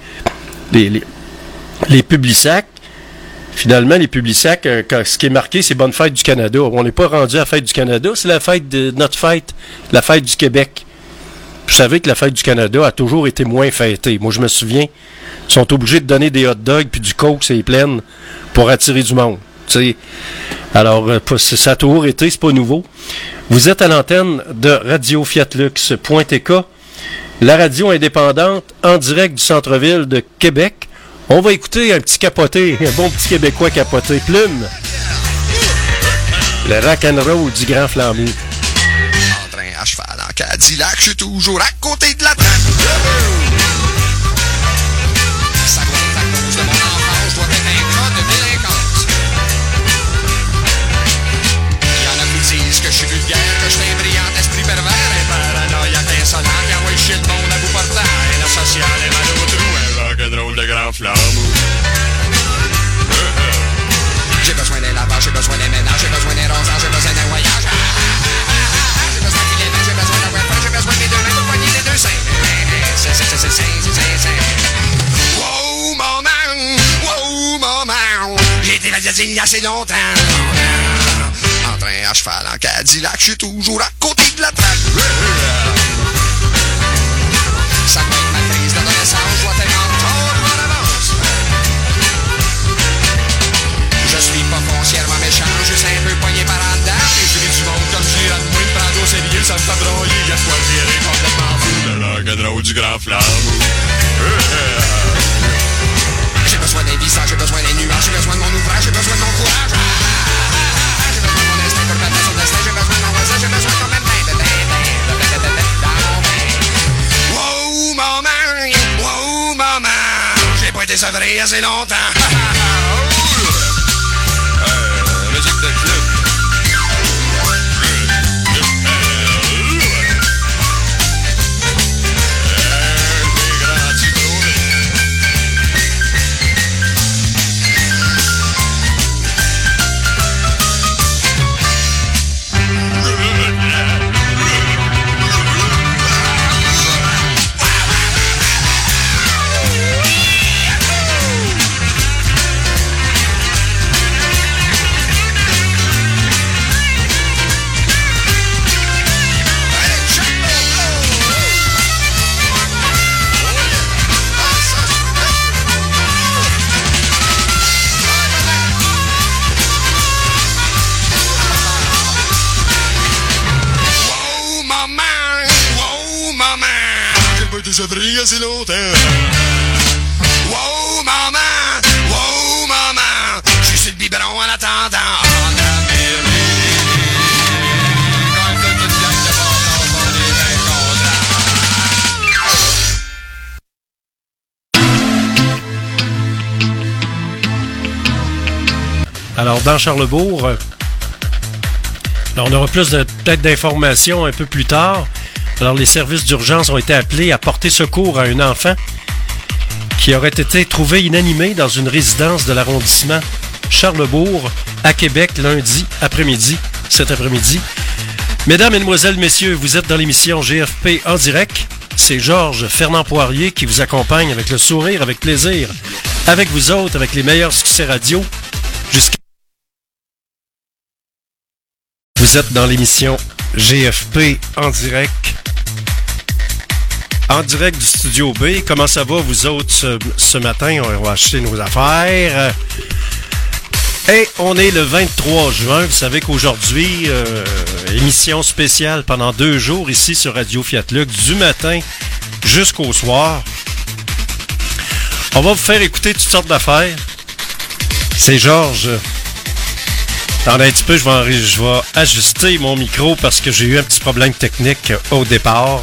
Speaker 1: Publisac. Finalement, les Publisac, ce qui est marqué, c'est Bonne fête du Canada. On n'est pas rendu à la fête du Canada, c'est la fête de notre fête, la fête du Québec. Vous savez que la fête du Canada a toujours été moins fêtée. Moi, je me souviens, ils sont obligés de donner des hot dogs puis du coke, c'est plein, pour attirer du monde. T'sais. Alors, ça a toujours été, c'est pas nouveau. Vous êtes à l'antenne de Radio Fiat Lux.tk, la radio indépendante en direct du centre-ville de Québec. On va écouter un petit capoté, un bon petit Québécois capoté. Plume. Le rock'n'roll du Grand Flambeau.
Speaker 13: En train à cheval en Cadillac, je suis toujours à côté de la trappe. Ça compte à cause de mon enfance, je dois être un gars de délinquance. Il y en a qui disent que je suis vulgaire, que je suis un brillant esprit pervers, un paranoïaque insolent, qui envoie chier le monde à bout portant, un asocial et mal au trou, un rock'n'roll de Grand Flambeau. J'ai besoin d'un lavage, j'ai besoin d'un ménage, j'ai besoin d'un rosage, j'ai besoin d'un voyage. J'ai besoin qu'il aime, j'ai besoin d'un web, j'ai besoin de mes 2 mains pour poigner les 2 seins. Wow, maman, j'ai été magazine il y a assez longtemps. En train à cheval en Cadillac, je suis toujours à côté de la trappe. Ça doit être ma crise d'adolescence, je dois tellement tort en avance. Je suis pas foncièrement méchant, juste un peu poigné par en dedans. Et je ris du monde comme je dirais de moi, me prendre au sérieux, ça me fait broyer. Y'a de quoi virer complètement fou, le rock'n'roll du Grand Flambeau. J'ai besoin d'un visage, j'ai besoin d'un nuage, j'ai besoin de mon ouvrage, j'ai besoin de mon courage. ça ferait assez longtemps. Musique de club.
Speaker 14: Ça ferait assez longtemps. Wow, maman! Wow, maman! Je suis sur le biberon en attendant.
Speaker 1: Alors, dans Charlesbourg, on aura peut-être d'informations un peu plus tard. Alors, les services d'urgence ont été appelés à porter secours à un enfant qui aurait été trouvé inanimé dans une résidence de l'arrondissement Charlesbourg, à Québec, lundi après-midi, cet après-midi. Mesdames, Mesdemoiselles, Messieurs, vous êtes dans l'émission GFP en direct. C'est Georges Fernand Poirier qui vous accompagne avec le sourire, avec plaisir, avec vous autres, avec les meilleurs succès radio. Vous êtes dans l'émission GFP en direct. En direct du Studio B. Comment ça va, vous autres, ce matin? On va acheter nos affaires. Et on est le 23 juin. Vous savez qu'aujourd'hui, émission spéciale pendant 2 jours ici sur Radio Fiat Lux, du matin jusqu'au soir. On va vous faire écouter toutes sortes d'affaires. C'est Georges. Dans un petit peu, je vais ajuster mon micro parce que j'ai eu un petit problème technique au départ.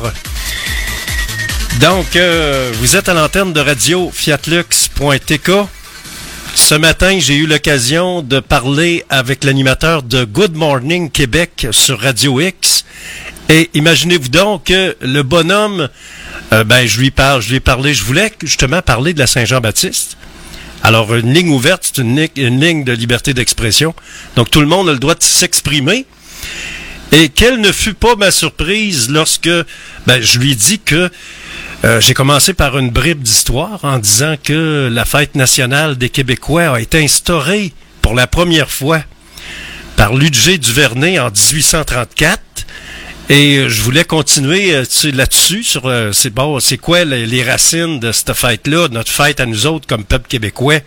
Speaker 1: Donc, vous êtes à l'antenne de radio fiatlux.tk. Ce matin, j'ai eu l'occasion de parler avec l'animateur de Good Morning Québec sur Radio X. Et imaginez-vous donc que le bonhomme, je lui ai parlé, je voulais justement parler de la Saint-Jean-Baptiste. Alors, une ligne ouverte, c'est une ligne de liberté d'expression. Donc, tout le monde a le droit de s'exprimer. Et quelle ne fut pas ma surprise lorsque je lui ai dit que j'ai commencé par une bribe d'histoire en disant que la fête nationale des Québécois a été instaurée pour la première fois par Ludger Duvernay en 1834. Et je voulais continuer là-dessus, sur c'est quoi les racines de cette fête-là, notre fête à nous autres comme peuple québécois,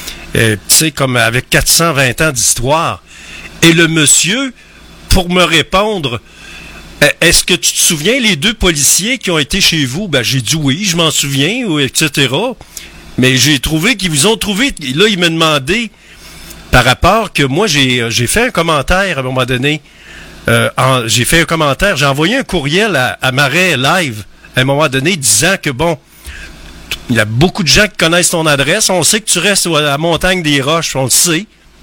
Speaker 1: comme avec 420 ans d'histoire. Et le monsieur, pour me répondre, est-ce que tu te souviens les 2 policiers qui ont été chez vous? J'ai dit oui, je m'en souviens, etc. Mais j'ai trouvé qu'ils vous ont trouvé. Là, il m'a demandé, par rapport que moi, j'ai fait un commentaire à un moment donné. J'ai fait un commentaire, j'ai envoyé un courriel à Marais Live à un moment donné disant que il y a beaucoup de gens qui connaissent ton adresse, on sait que tu restes à la montagne des Roches, on le sait.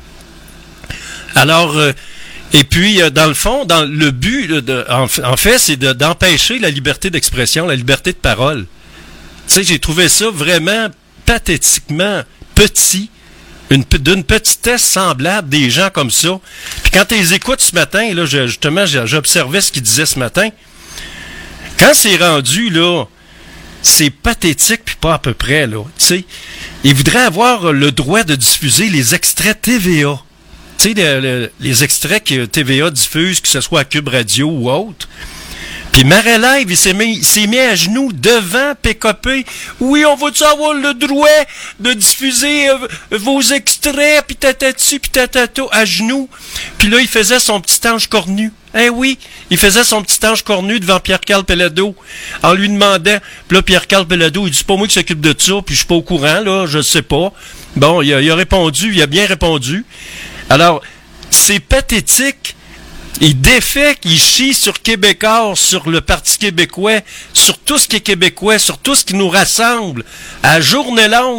Speaker 1: Alors, et puis, dans le fond, dans le but, en fait, c'est d'empêcher la liberté d'expression, la liberté de parole. Tu sais, j'ai trouvé ça vraiment pathétiquement petit, d'une petitesse semblable des gens comme ça. Puis quand tu les écoutes ce matin, là, justement, j'observais ce qu'ils disaient ce matin. Quand c'est rendu, là, c'est pathétique, puis pas à peu près, là. Tu sais, ils voudraient avoir le droit de diffuser les extraits TVA. Tu sais, les extraits que TVA diffuse, que ce soit à Cube Radio ou autre. Puis Marais Live, il s'est mis à genoux devant PKP. Oui, on va-tu avoir le droit de diffuser vos extraits, puis tatati, puis tatata, à genoux. Puis là, il faisait son petit ange cornu. Eh oui, il faisait son petit ange cornu devant Pierre-Carl Péladeau, en lui demandant. Puis là, Pierre-Carl Péladeau, il dit, c'est pas moi qui s'occupe de ça, puis je suis pas au courant, là, je sais pas. Bon, il a répondu, il a bien répondu. Alors, c'est pathétique. Il défait, il chie sur Québécois, sur le Parti québécois, sur tout ce qui est québécois, sur tout ce qui nous rassemble, à journée longue.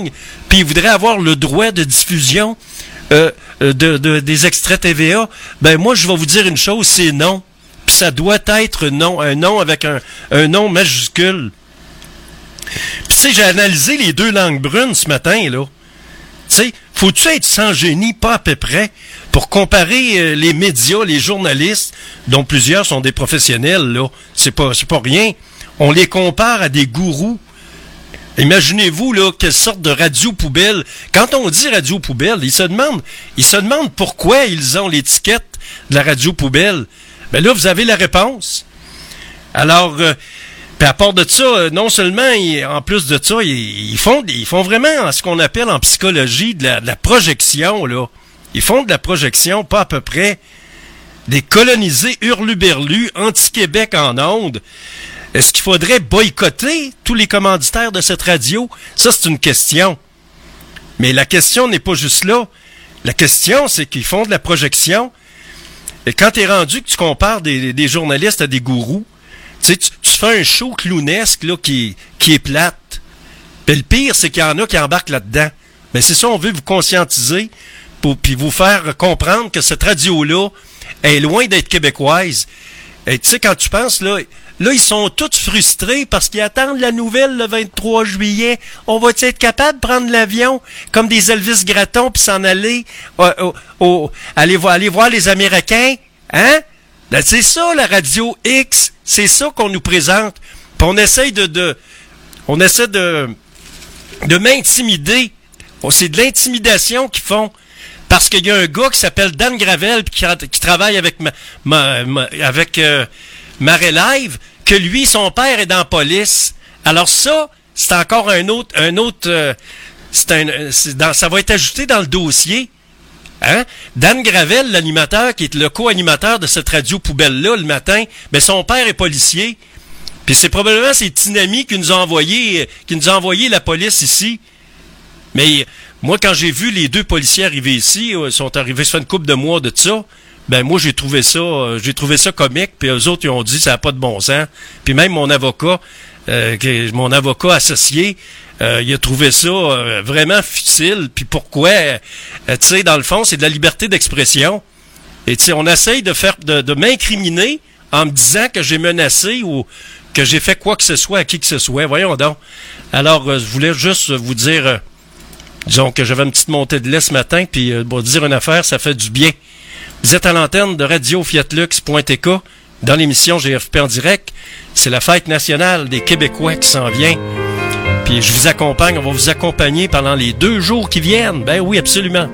Speaker 1: puis ils voudraient avoir le droit de diffusion des extraits TVA, ben moi, je vais vous dire une chose, c'est non. Puis ça doit être non, un non avec un non majuscule. Puis tu sais, j'ai analysé les deux langues brunes ce matin, là. Tu sais, faut-tu être sans génie, pas à peu près, pour comparer les médias, les journalistes, dont plusieurs sont des professionnels, là. C'est pas rien. On les compare à des gourous. Imaginez-vous, là, quelle sorte de radio poubelle. Quand on dit radio poubelle, ils se demandent pourquoi ils ont l'étiquette de la radio poubelle. Ben là, vous avez la réponse. Alors, puis à part de ça, non seulement, en plus de ça, ils font vraiment ce qu'on appelle en psychologie de la projection, là. Ils font de la projection, pas à peu près. Des colonisés hurluberlus, anti-Québec en ondes. Est-ce qu'il faudrait boycotter tous les commanditaires de cette radio? Ça, c'est une question. Mais la question n'est pas juste là. La question, c'est qu'ils font de la projection. Et quand t'es rendu que tu compares des journalistes à des gourous, tu sais, tu fais un show clownesque là, qui est plate. Puis le pire, c'est qu'il y en a qui embarquent là-dedans. Mais c'est ça, on veut vous conscientiser puis vous faire comprendre que cette radio-là est loin d'être québécoise. Et tu sais, quand tu penses, là, ils sont tous frustrés parce qu'ils attendent la nouvelle le 23 juillet. On va être capable de prendre l'avion comme des Elvis Gratton puis s'en aller aller voir les Américains? Hein? Ben, c'est ça, la radio X. C'est ça qu'on nous présente. Puis on essaie de m'intimider. C'est de l'intimidation qu'ils font. Parce qu'il y a un gars qui s'appelle Dan Gravel qui travaille avec Marais Live, que lui, son père est dans la police. Alors ça, c'est encore ça va être ajouté dans le dossier. Hein? Dan Gravel, l'animateur, qui est le co-animateur de cette radio poubelle-là le matin, mais son père est policier. Puis c'est probablement ses petits amis qui nous ont envoyé la police ici. Mais moi, quand j'ai vu les deux policiers arriver ici, ils sont arrivés, ça fait une couple de mois de ça, ben moi j'ai trouvé ça comique, puis eux autres ils ont dit ça n'a pas de bon sens. Puis même mon avocat associé, il a trouvé ça vraiment futile. Puis pourquoi? Tu sais, dans le fond, c'est de la liberté d'expression. Et tu sais, on essaye de m'incriminer en me disant que j'ai menacé ou que j'ai fait quoi que ce soit à qui que ce soit. Voyons donc. Alors, je voulais juste vous dire, disons que j'avais une petite montée de lait ce matin, puis dire une affaire, ça fait du bien. Vous êtes à l'antenne de radio-fiatlux.tk dans l'émission GFP en direct. C'est la fête nationale des Québécois qui s'en vient. Puis je vous accompagne, on va vous accompagner pendant les 2 jours qui viennent. Ben oui, absolument.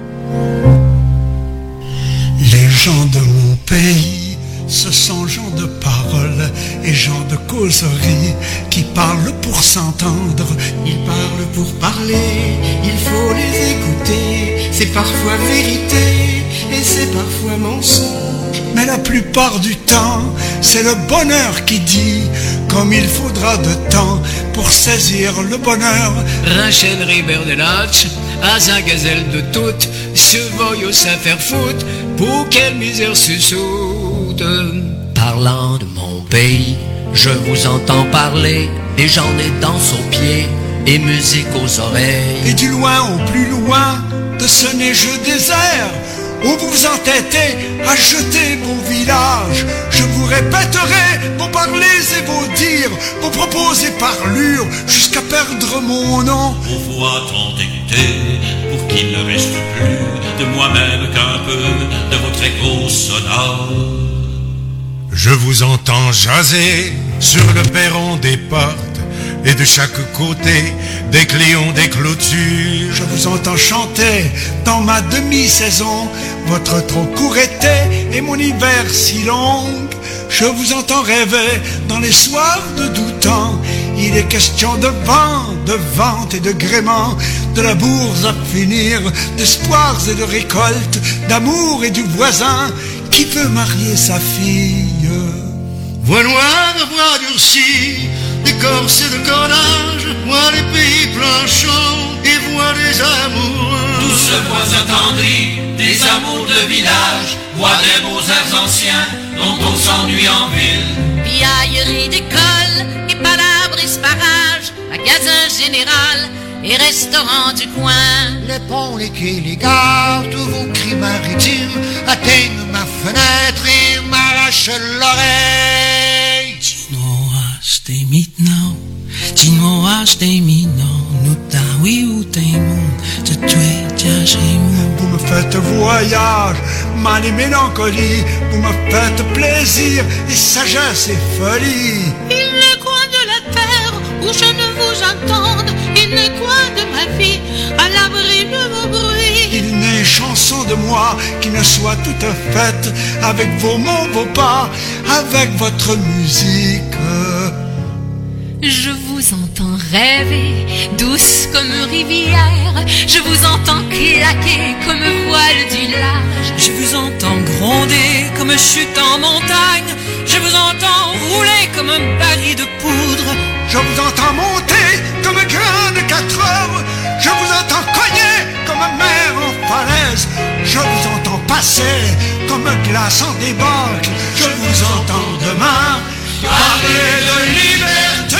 Speaker 2: Les gens de mon pays, ce sont gens de parole et gens de causerie qui parlent pour s'entendre.
Speaker 15: Ils parlent pour parler, il faut les écouter. C'est parfois vérité et c'est parfois mensonge.
Speaker 2: Mais la plupart du temps, c'est le bonheur qui dit, comme il faudra de temps pour saisir le bonheur.
Speaker 4: Rachel River de Latch, à un gazelle de toute, se voyous à faire foutre, pour quelle misère sussoude.
Speaker 5: Parlant de mon pays, je vous entends parler, et j'en ai danse aux pieds, et musique aux oreilles.
Speaker 2: Et du loin au plus loin de ce neigeux désert, où vous vous entêtez à jeter vos villages, je vous répéterai vos parlers et vos dires, vos propos et parlures, jusqu'à perdre mon nom.
Speaker 6: Vos voix tant écoutées, pour qu'il ne reste plus de moi-même qu'un peu de votre écho sonore.
Speaker 7: Je vous entends jaser sur le perron des portes, et de chaque côté, des cléons, des clôtures.
Speaker 2: Je vous entends chanter dans ma demi-saison, votre trop court été et mon hiver si long. Je vous entends rêver dans les soirs de doux temps. Il est question de vent, de vente et de gréement, de la bourse à finir, d'espoirs et de récoltes, d'amour et du voisin qui veut marier sa fille.
Speaker 3: Voix noire, voix durcie, d'écorce et de cornage, voix les pays planchons et voix des amoureux.
Speaker 6: Douce voix attendrie, des amours de village, voix des beaux airs anciens, dont on s'ennuie en ville.
Speaker 8: Piaillerie d'école et palabres esparage, magasin général,
Speaker 11: et restaurants du coin.
Speaker 10: Les ponts, les quais, les gares, tous vos cris maritimes atteignent ma fenêtre et m'arrachent l'oreille.
Speaker 9: Tinoas de mitt namn, Tinoas de mitt namn, nu där vi ute i mun, så tvättar sig mun.
Speaker 2: Vous me faites voyage, mal et mélancolie, vous me faites plaisir et sagesse et folie.
Speaker 11: Il n'est coin de la terre où je ne vous entende, il n'est coin de ma vie à l'abri de vos bruits.
Speaker 2: Il n'est chanson de moi qui ne soit toute faite avec vos mots, vos pas, avec votre musique.
Speaker 8: Je vous entends rêver, douce comme rivière. Je vous entends claquer comme voile du large.
Speaker 9: Je vous entends gronder comme chute en montagne. Je vous entends rouler comme un baril de poudre.
Speaker 2: Je vous entends monter comme un grain de 4 heures. Je vous entends cogner comme un mer en falaise. Je vous entends passer comme un glace en débâcle. Je vous entends demain parler de liberté.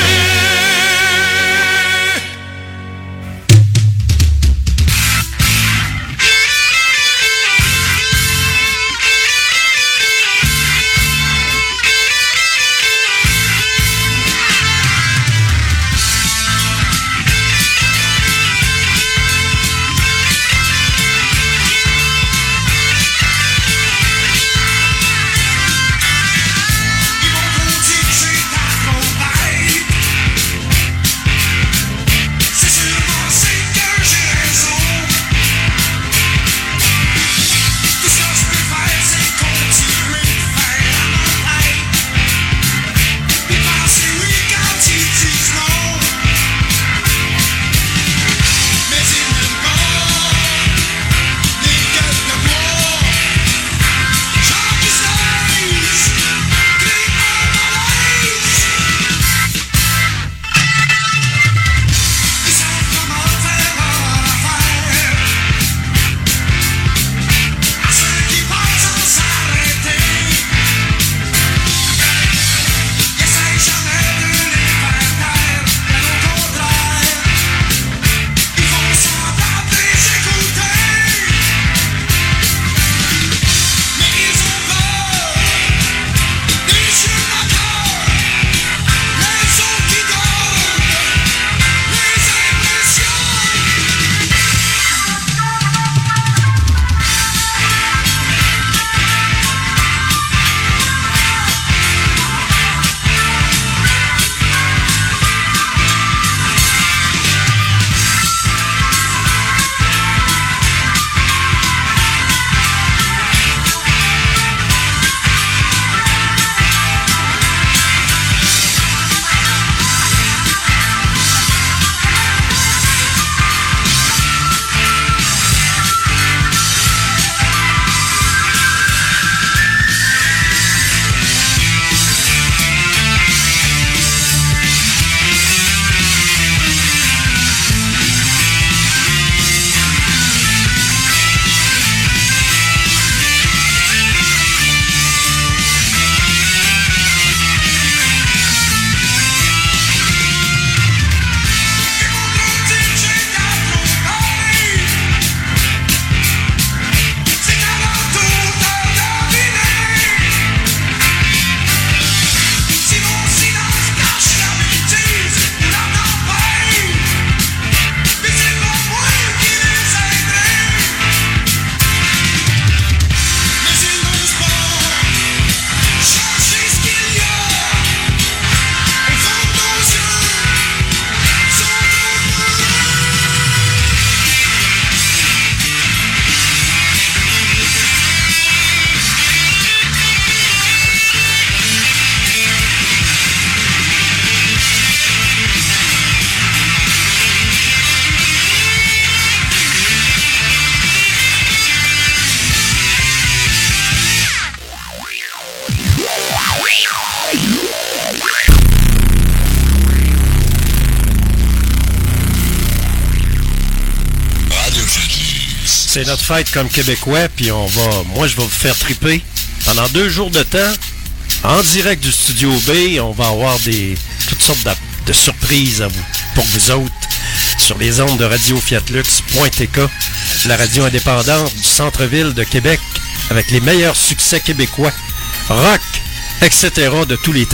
Speaker 1: C'est notre fête comme Québécois, puis moi je vais vous faire triper pendant 2 jours de temps, en direct du Studio B. On va avoir toutes sortes de surprises pour vous autres. sur les ondes de Radio Fiatlux.tk, la radio indépendante du centre-ville de Québec, avec les meilleurs succès québécois, rock, etc. de tous les temps.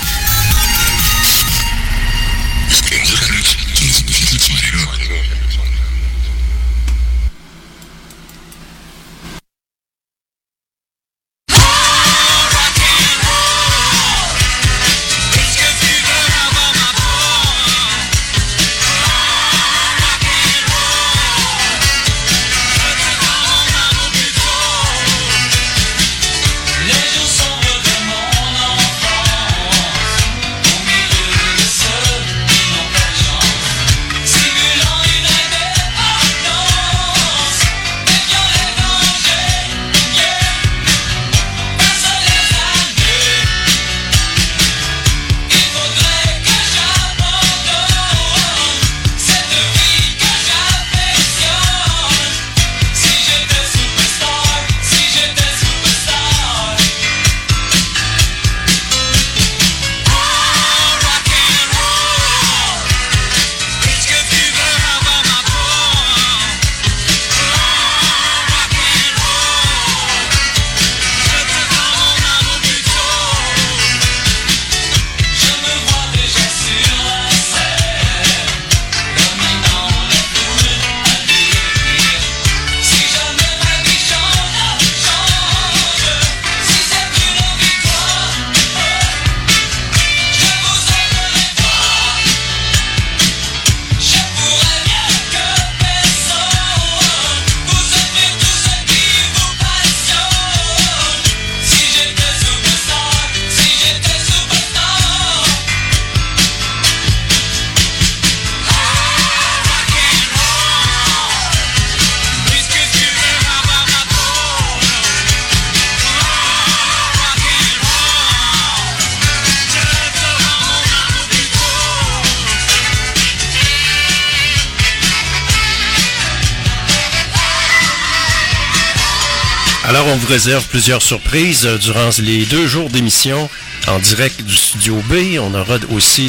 Speaker 1: Alors, on vous réserve plusieurs surprises durant les 2 jours d'émission en direct du Studio B. On aura aussi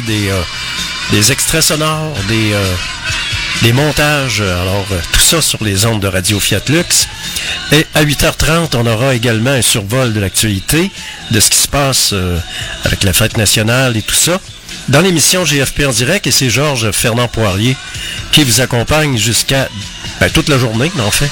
Speaker 1: des extraits sonores, des montages. Alors, tout ça sur les ondes de Radio Fiatlux. Et à 8h30, on aura également un survol de l'actualité, de ce qui se passe avec la fête nationale et tout ça. Dans l'émission GFP en direct, et c'est Georges Fernand Poirier qui vous accompagne jusqu'à toute la journée, en fait.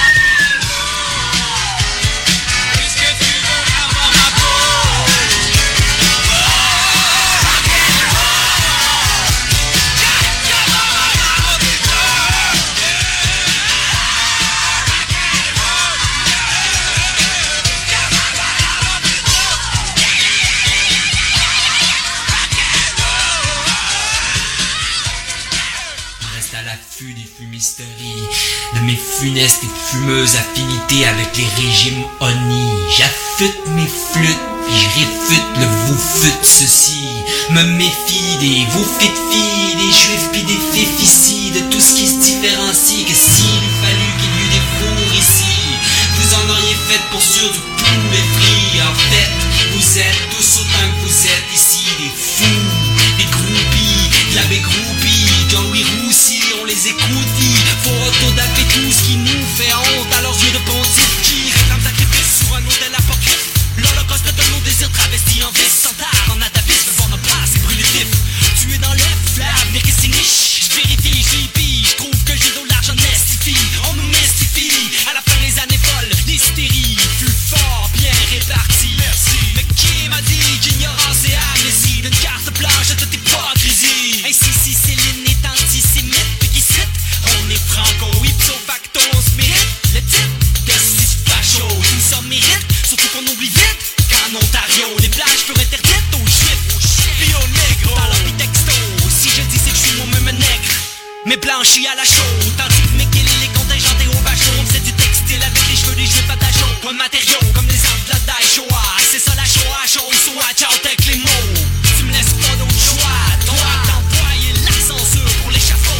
Speaker 5: Funeste et fumeuse affinité avec les régimes Oni. J'affûte mes flûtes, puis je réfute le vous fûtes ceci. Me méfie des vous fit filles, des juifs puis des féficides, de tout ce qui se différencie, que s'il eût fallu qu'il y eût des fours ici, vous en auriez fait pour sûr du poulet frit. En fait, vous êtes tous autant que vous êtes ici, des fous, des groupies, de la bégroupie, Jean-Louis Roussy, on les écoute. Faut autodaffer tout ce qui nous fait honte à leurs yeux de pontife qui réclament sacrifice sur un autel apocryphe. L'holocauste de nos désirs travestis en vice, sans tard, en atavisme, pour ne pas c'est brûlatif. Tu es dans l'œuf, l'avenir qui s'iniche. Je vérifie, j'y pige, je trouve que j'ai de l'argent mystifie. On nous mystifie, à la fin les années folles, l'hystérie fut fort bien répartie. Merci. Mais qui m'a dit qu'ignorance et amnésie d'une carte blanche de toute hypocrisie? Ainsi si Céline est antisémite, puis qui cite, on est franco, ipso facto, on se mérite le titre de six fachos. Tout ça mérite, surtout qu'on oublie vite qu'en Ontario, les plages furent interdites aux juifs, puis aux négros. Dans leur texto, si je dis c'est que je suis moi-même nègre, mais blanchi à la chaude, tandis que Mickey les contingentés au bachot. C'est du textile avec les cheveux des juifs attachés au matériaux comme les arbres de la Daishoah. C'est ça la Shoah, chaude, soit chante avec les mots. Tu me laisses pas d'autre choix, toi d'employer la censure pour l'échafaud.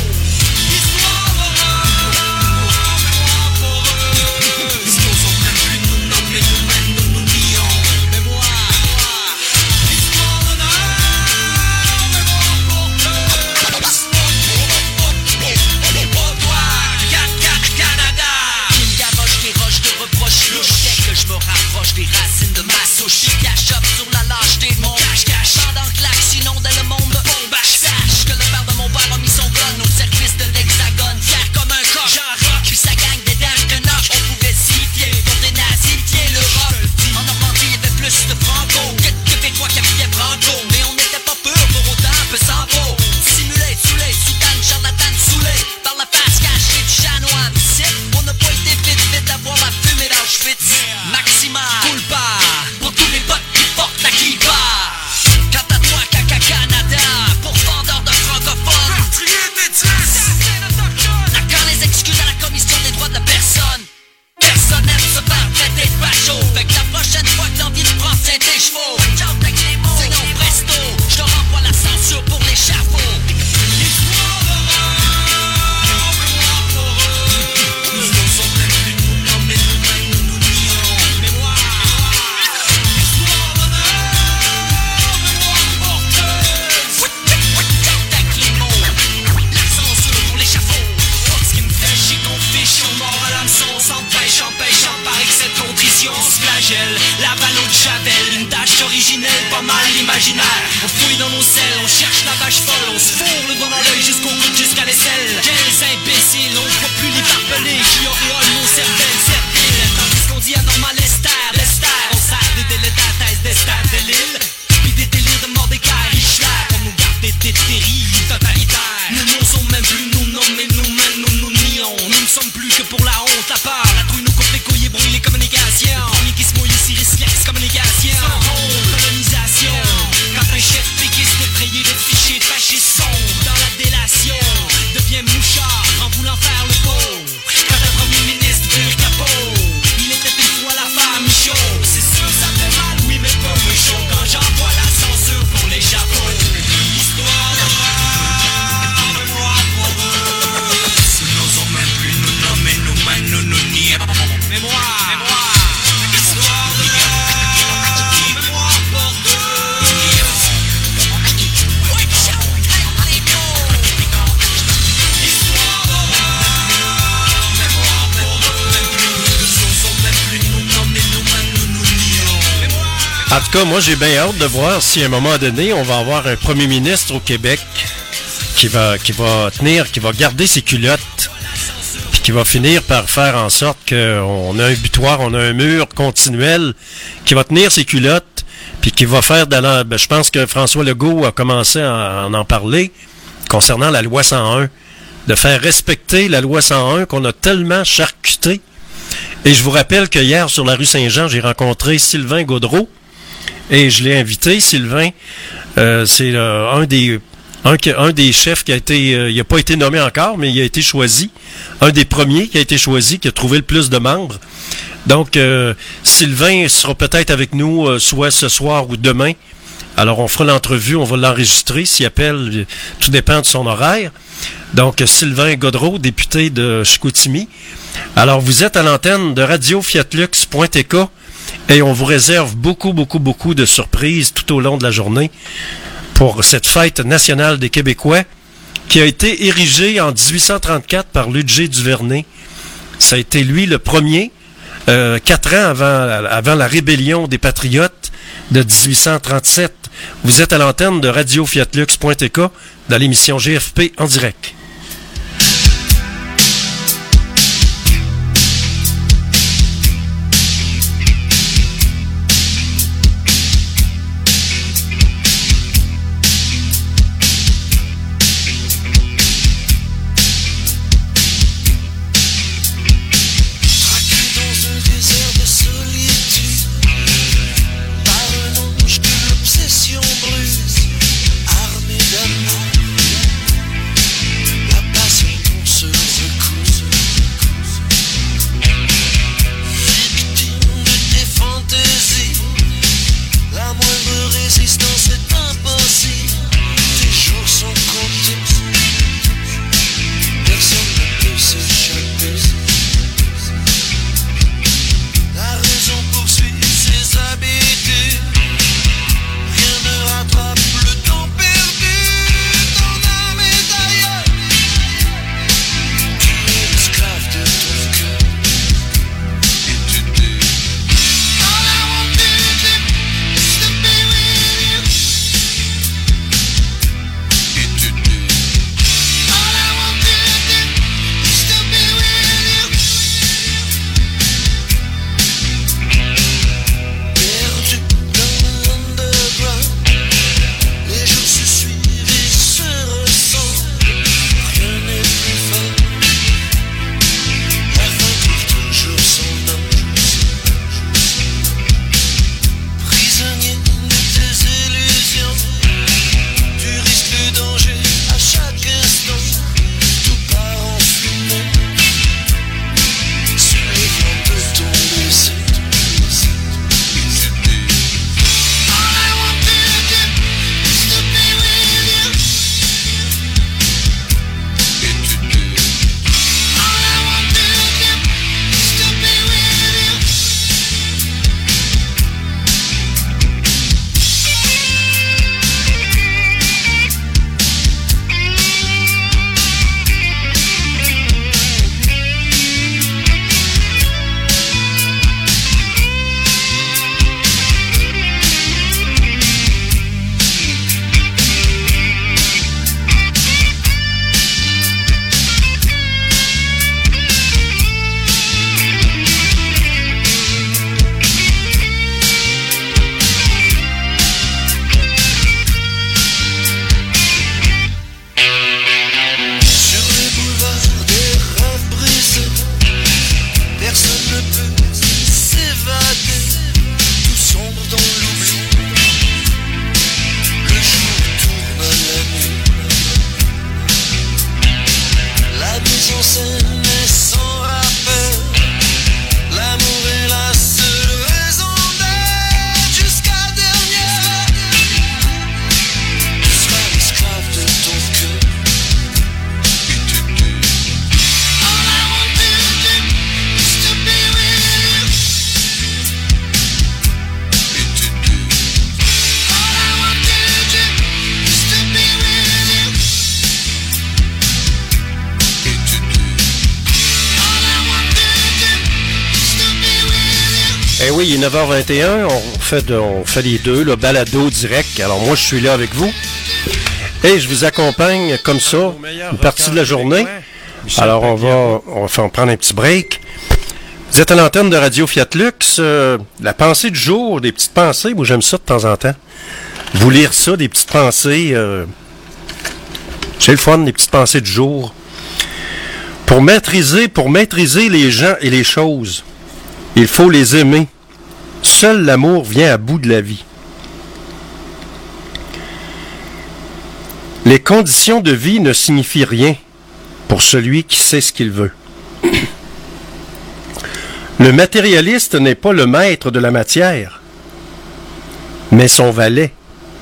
Speaker 16: Un chef péquiste effrayé de fichiers fâchés sombre dans la délation devient mouchard en voulant faire le beau. Quand un premier ministre vire capot, il était une fois la femme chaud. C'est sûr ça fait mal, oui mais pas me chaud quand j'envoie la censure pour les chapeaux. Histoire de mémoire pour eux. Nous n'osons même plus nous nommer, nous-mêmes nous nous nions. Mémoire. Histoire de mémoire pour eux.
Speaker 1: En tout cas, moi, j'ai bien hâte de voir si à un moment donné, on va avoir un premier ministre au Québec qui va garder ses culottes, puis qui va finir par faire en sorte qu'on a un butoir, on a un mur continuel, qui va tenir ses culottes, puis qui va faire je pense que François Legault a commencé à en parler concernant la loi 101, de faire respecter la loi 101 qu'on a tellement charcutée. Et je vous rappelle que hier, sur la rue Saint-Jean, j'ai rencontré Sylvain Gaudreau, et je l'ai invité. Sylvain, c'est un des chefs qui a été, il n'a pas été nommé encore, mais il a été choisi. Un des premiers qui a été choisi, qui a trouvé le plus de membres. Donc, Sylvain sera peut-être avec nous, soit ce soir ou demain. Alors, on fera l'entrevue, on va l'enregistrer. S'il appelle, tout dépend de son horaire. Donc, Sylvain Gaudreau, député de Chicoutimi. Alors, vous êtes à l'antenne de radio-fiatlux.tk. Et on vous réserve beaucoup de surprises tout au long de la journée pour cette fête nationale des Québécois qui a été érigée en 1834 par Ludger Duvernay. Ça a été lui le premier, 4 ans avant la rébellion des Patriotes de 1837. Vous êtes à l'antenne de radio-fiatlux.tk dans l'émission GFP en direct.
Speaker 16: Obsession bruse, armée d'amour.
Speaker 1: oui, il est 9h21. On fait les deux, le balado direct. Alors moi, je suis là avec vous. Et je vous accompagne comme ça, une partie de la journée. Alors on va prendre un petit break. Vous êtes à l'antenne de Radio Fiat Lux. La pensée du jour, des petites pensées. Moi, j'aime ça de temps en temps. Vous lire ça, des petites pensées. C'est le fun, des petites pensées du jour. Pour maîtriser les gens et les choses, il faut les aimer. Seul l'amour vient à bout de la vie. Les conditions de vie ne signifient rien pour celui qui sait ce qu'il veut. Le matérialiste n'est pas le maître de la matière, mais son valet.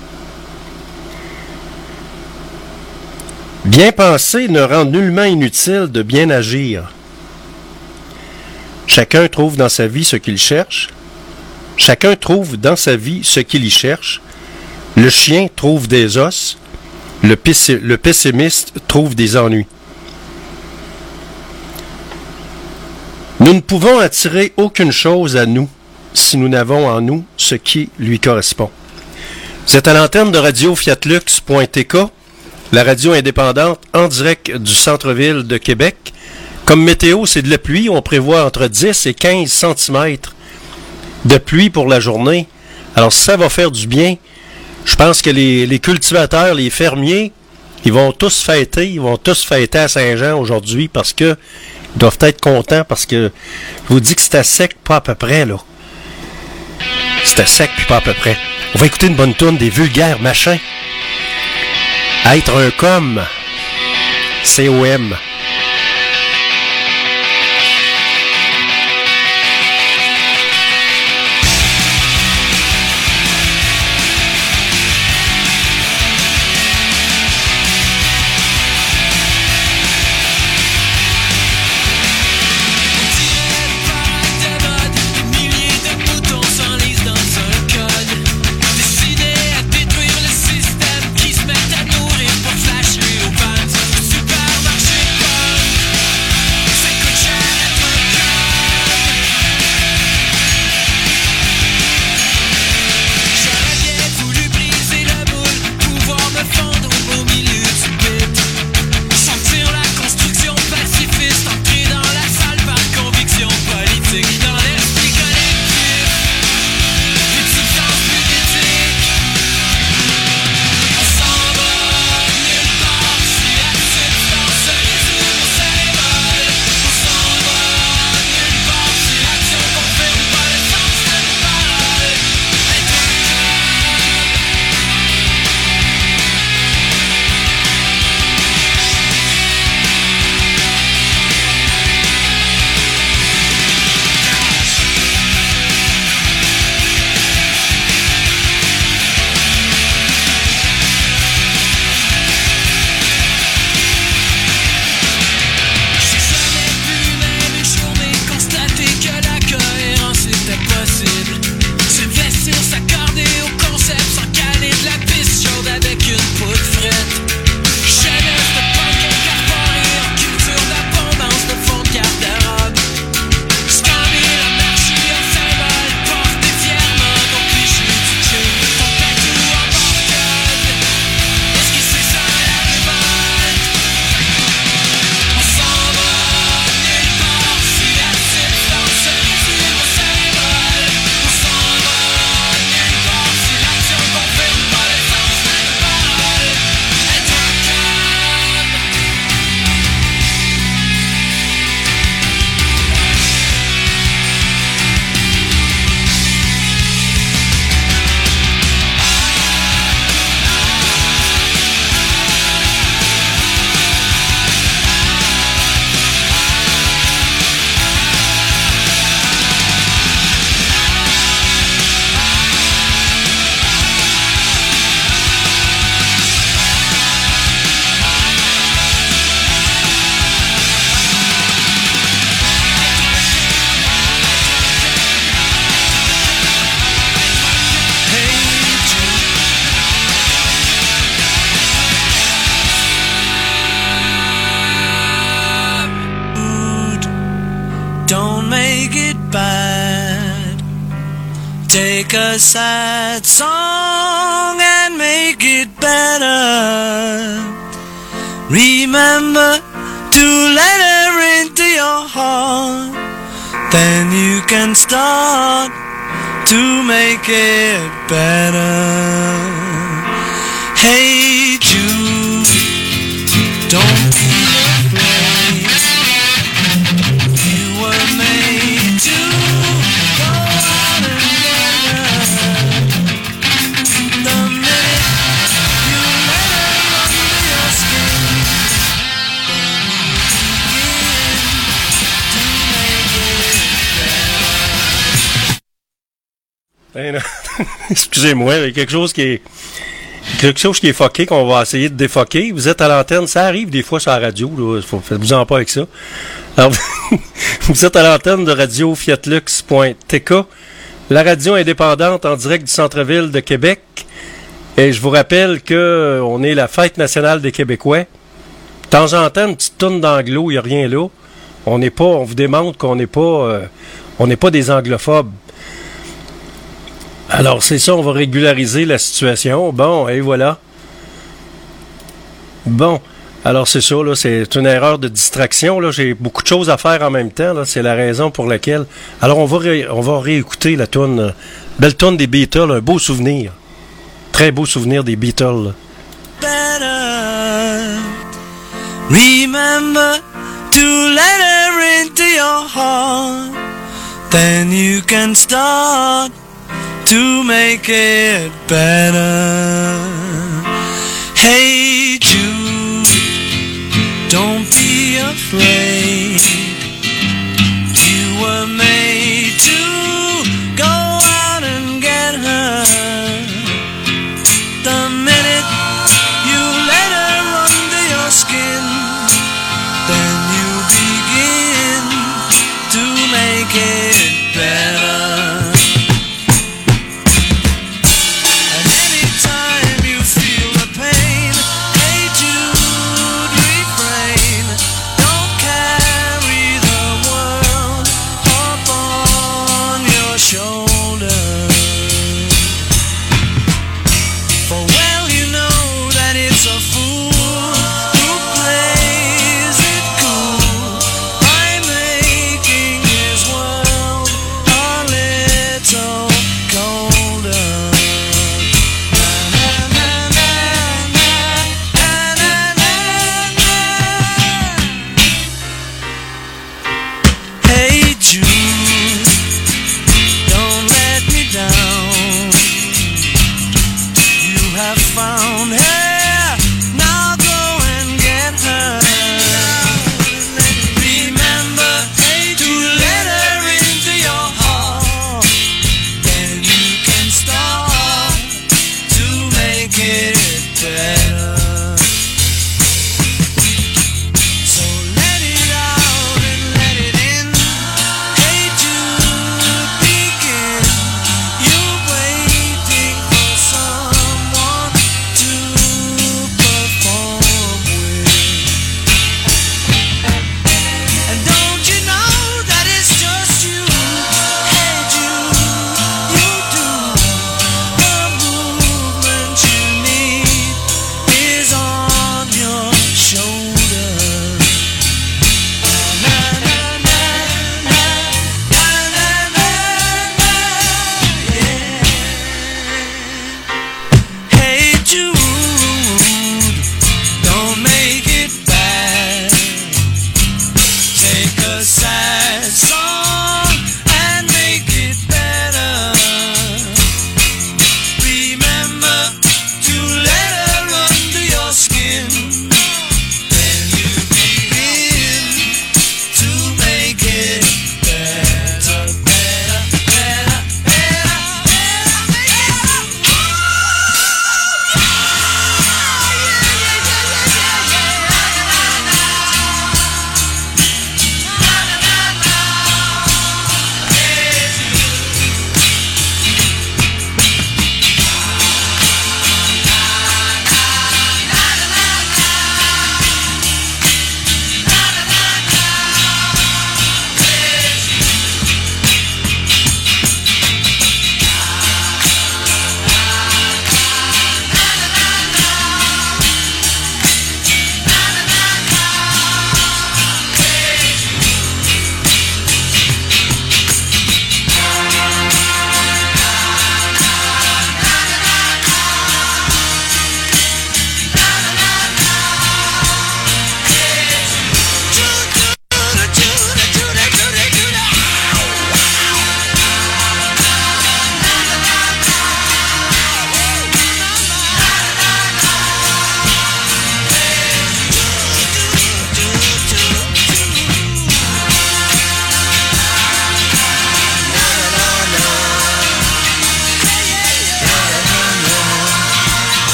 Speaker 1: Bien penser ne rend nullement inutile de bien agir. Chacun trouve dans sa vie ce qu'il cherche. Chacun trouve dans sa vie ce qu'il y cherche. Le chien trouve des os. Le pessimiste trouve des ennuis. Nous ne pouvons attirer aucune chose à nous si nous n'avons en nous ce qui lui correspond. Vous êtes à l'antenne de Radio Fiatlux.tk, la radio indépendante en direct du centre-ville de Québec. Comme météo, c'est de la pluie. On prévoit entre 10 et 15 cm de pluie pour la journée. Alors, ça va faire du bien. Je pense que les cultivateurs, les fermiers, ils vont tous fêter à Saint-Jean aujourd'hui parce que ils doivent être contents parce que je vous dis que c'était sec, pas à peu près, là. C'était sec, puis pas à peu près. On va écouter une bonne tourne des Vulgaires Machins. Être un com. C-O-M.
Speaker 16: Qui se mettent à nourrir pour flasher au pan. Supermarché
Speaker 9: Take a sad song and make it better. Remember to let her into your heart. Then you can start to make it better. Hey Jude, don't be afraid. You were made to go out and get her. The minute you let her under your skin,
Speaker 1: Ben non. Excusez-moi, il y a quelque chose qui est fucké qu'on va essayer de défoquer. Vous êtes à l'antenne, ça arrive des fois sur la radio, là, faites-vous-en pas avec ça. Alors, vous êtes à l'antenne de radio fiatlux.tk, la radio indépendante en direct du centre-ville de Québec. Et je vous rappelle que on est la fête nationale des Québécois. De temps en temps, une petite tourne d'anglo, il n'y a rien là. On vous démontre qu'on n'est pas des anglophobes. Alors, c'est ça, on va régulariser la situation. Bon, et voilà. Bon, alors c'est ça, là, c'est une erreur de distraction. Là, j'ai beaucoup de choses à faire en même temps. Là, c'est la raison pour laquelle... Alors, on va réécouter la toune, belle toune des Beatles, un beau souvenir. Très beau souvenir des Beatles.
Speaker 9: Better. Remember to let her into your heart. Then you can start to make it better. Hey Jude, don't be afraid. You were made to go out and get her. The minute you let her under your skin, then you begin to make it better.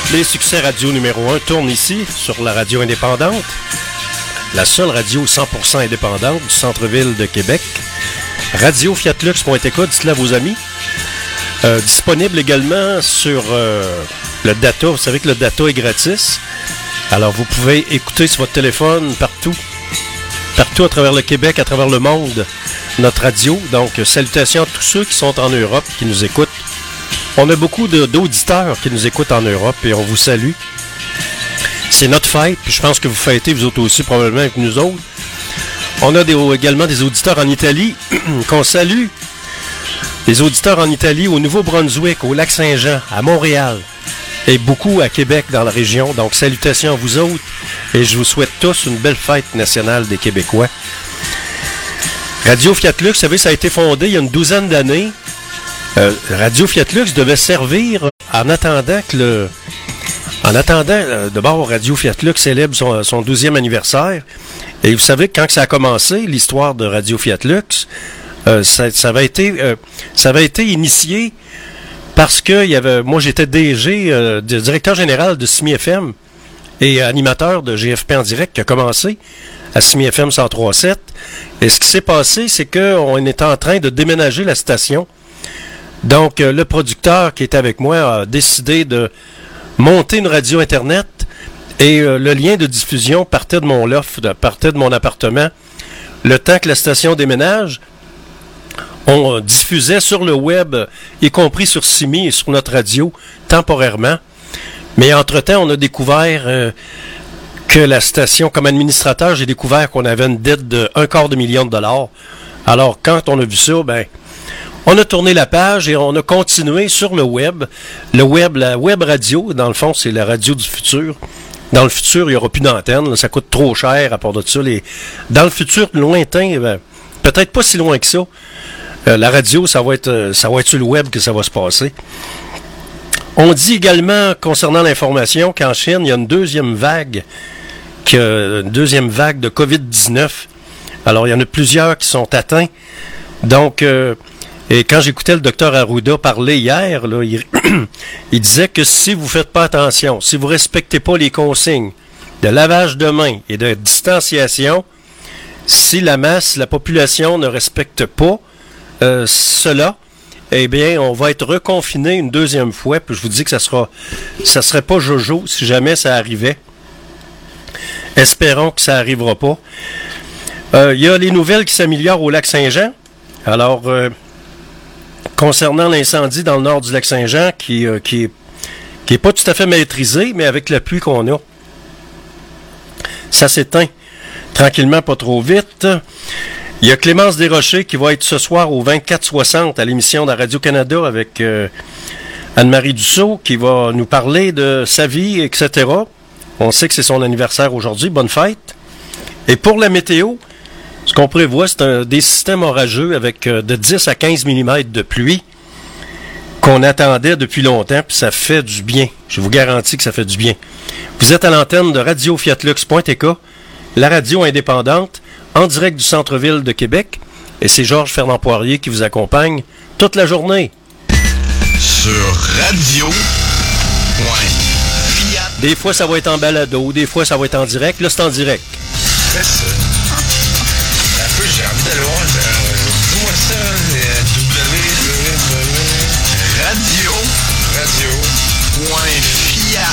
Speaker 1: Les succès radio numéro 1 tournent ici, sur la radio indépendante. La seule radio 100% indépendante du centre-ville de Québec. Radio-fiatlux.tk, dites-le à vos amis. Disponible également sur le data. Vous savez que le data est gratis. Alors, vous pouvez écouter sur votre téléphone partout à travers le Québec, à travers le monde, notre radio. Donc, salutations à tous ceux qui sont en Europe, qui nous écoutent. On a beaucoup d'auditeurs qui nous écoutent en Europe et on vous salue. C'est notre fête, puis je pense que vous fêtez, vous autres aussi, probablement avec nous autres. On a également des auditeurs en Italie qu'on salue. Des auditeurs en Italie, au Nouveau-Brunswick, au Lac-Saint-Jean, à Montréal et beaucoup à Québec dans la région. Donc, salutations à vous autres et je vous souhaite tous une belle fête nationale des Québécois. Radio Fiatlux, vous savez, ça a été fondé il y a une douzaine d'années. Radio Fiatlux devait servir en attendant que d'abord, Radio Fiatlux célèbre son 12e anniversaire. Et vous savez, quand ça a commencé, l'histoire de Radio Fiatlux, ça avait été initié parce que moi, j'étais DG, directeur général de CIMI FM et animateur de GFP en direct qui a commencé à CIMI FM 103.7. Et ce qui s'est passé, c'est qu'on était en train de déménager la station. Donc, le producteur qui était avec moi a décidé de monter une radio Internet et le lien de diffusion partait de mon loft, partait de mon appartement. Le temps que la station déménage, on diffusait sur le web, y compris sur CIMI et sur notre radio, temporairement. Mais entre-temps, on a découvert que la station, comme administrateur, j'ai découvert qu'on avait une dette de $250 000. Alors, quand on a vu ça, on a tourné la page et on a continué sur le web. La web radio, dans le fond, c'est la radio du futur. Dans le futur, il n'y aura plus d'antenne. Ça coûte trop cher à part de ça. Dans le futur lointain, peut-être pas si loin que ça, la radio, ça va être sur le web que ça va se passer. On dit également, concernant l'information, qu'en Chine, il y a une deuxième vague de COVID-19. Alors, il y en a plusieurs qui sont atteints. Donc, et quand j'écoutais le docteur Arruda parler hier, là, il disait que si vous ne faites pas attention, si vous ne respectez pas les consignes de lavage de mains et de distanciation, si la population ne respecte pas cela, eh bien, on va être reconfiné une deuxième fois. Puis je vous dis que ça serait pas jojo si jamais ça arrivait. Espérons que ça n'arrivera pas. Il y a les nouvelles qui s'améliorent au Lac-Saint-Jean. Alors, concernant l'incendie dans le nord du Lac-Saint-Jean, qui est pas tout à fait maîtrisé, mais avec la pluie qu'on a, ça s'éteint tranquillement, pas trop vite. Il y a Clémence Desrochers qui va être ce soir au 24-60 à l'émission de Radio-Canada avec Anne-Marie Dussault qui va nous parler de sa vie, etc. On sait que c'est son anniversaire aujourd'hui. Bonne fête. Et pour la météo, ce qu'on prévoit, c'est des systèmes orageux avec de 10 à 15 mm de pluie qu'on attendait depuis longtemps, puis ça fait du bien. Je vous garantis que ça fait du bien. Vous êtes à l'antenne de Radio-Fiatlux.tk, la radio indépendante, en direct du centre-ville de Québec. Et c'est Georges Fernand Poirier qui vous accompagne toute la journée.
Speaker 14: Sur Radio.
Speaker 1: Des fois, ça va être en balado, des fois, ça va être en direct. Là, c'est en direct.
Speaker 14: C'est ça. Un peu, j'ai envie d'aller voir. Dis-moi ça, radio.fiat.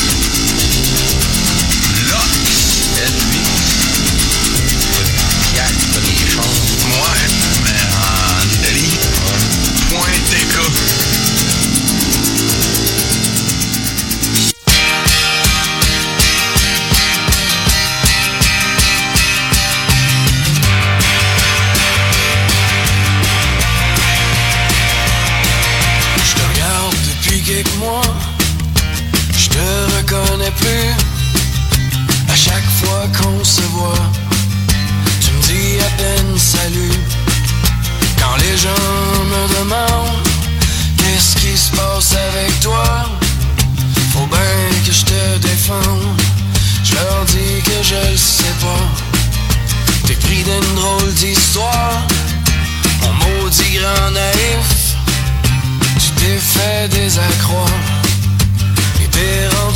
Speaker 9: Moi, je te reconnais plus. À chaque fois qu'on se voit, tu me dis à peine salut. Quand les gens me demandent qu'est-ce qui se passe avec toi, faut bien que je te défende. Je leur dis que je le sais pas. T'es pris d'une drôle d'histoire, mon maudit grand naïf. Tu t'es fait des accrocs et t'es rendu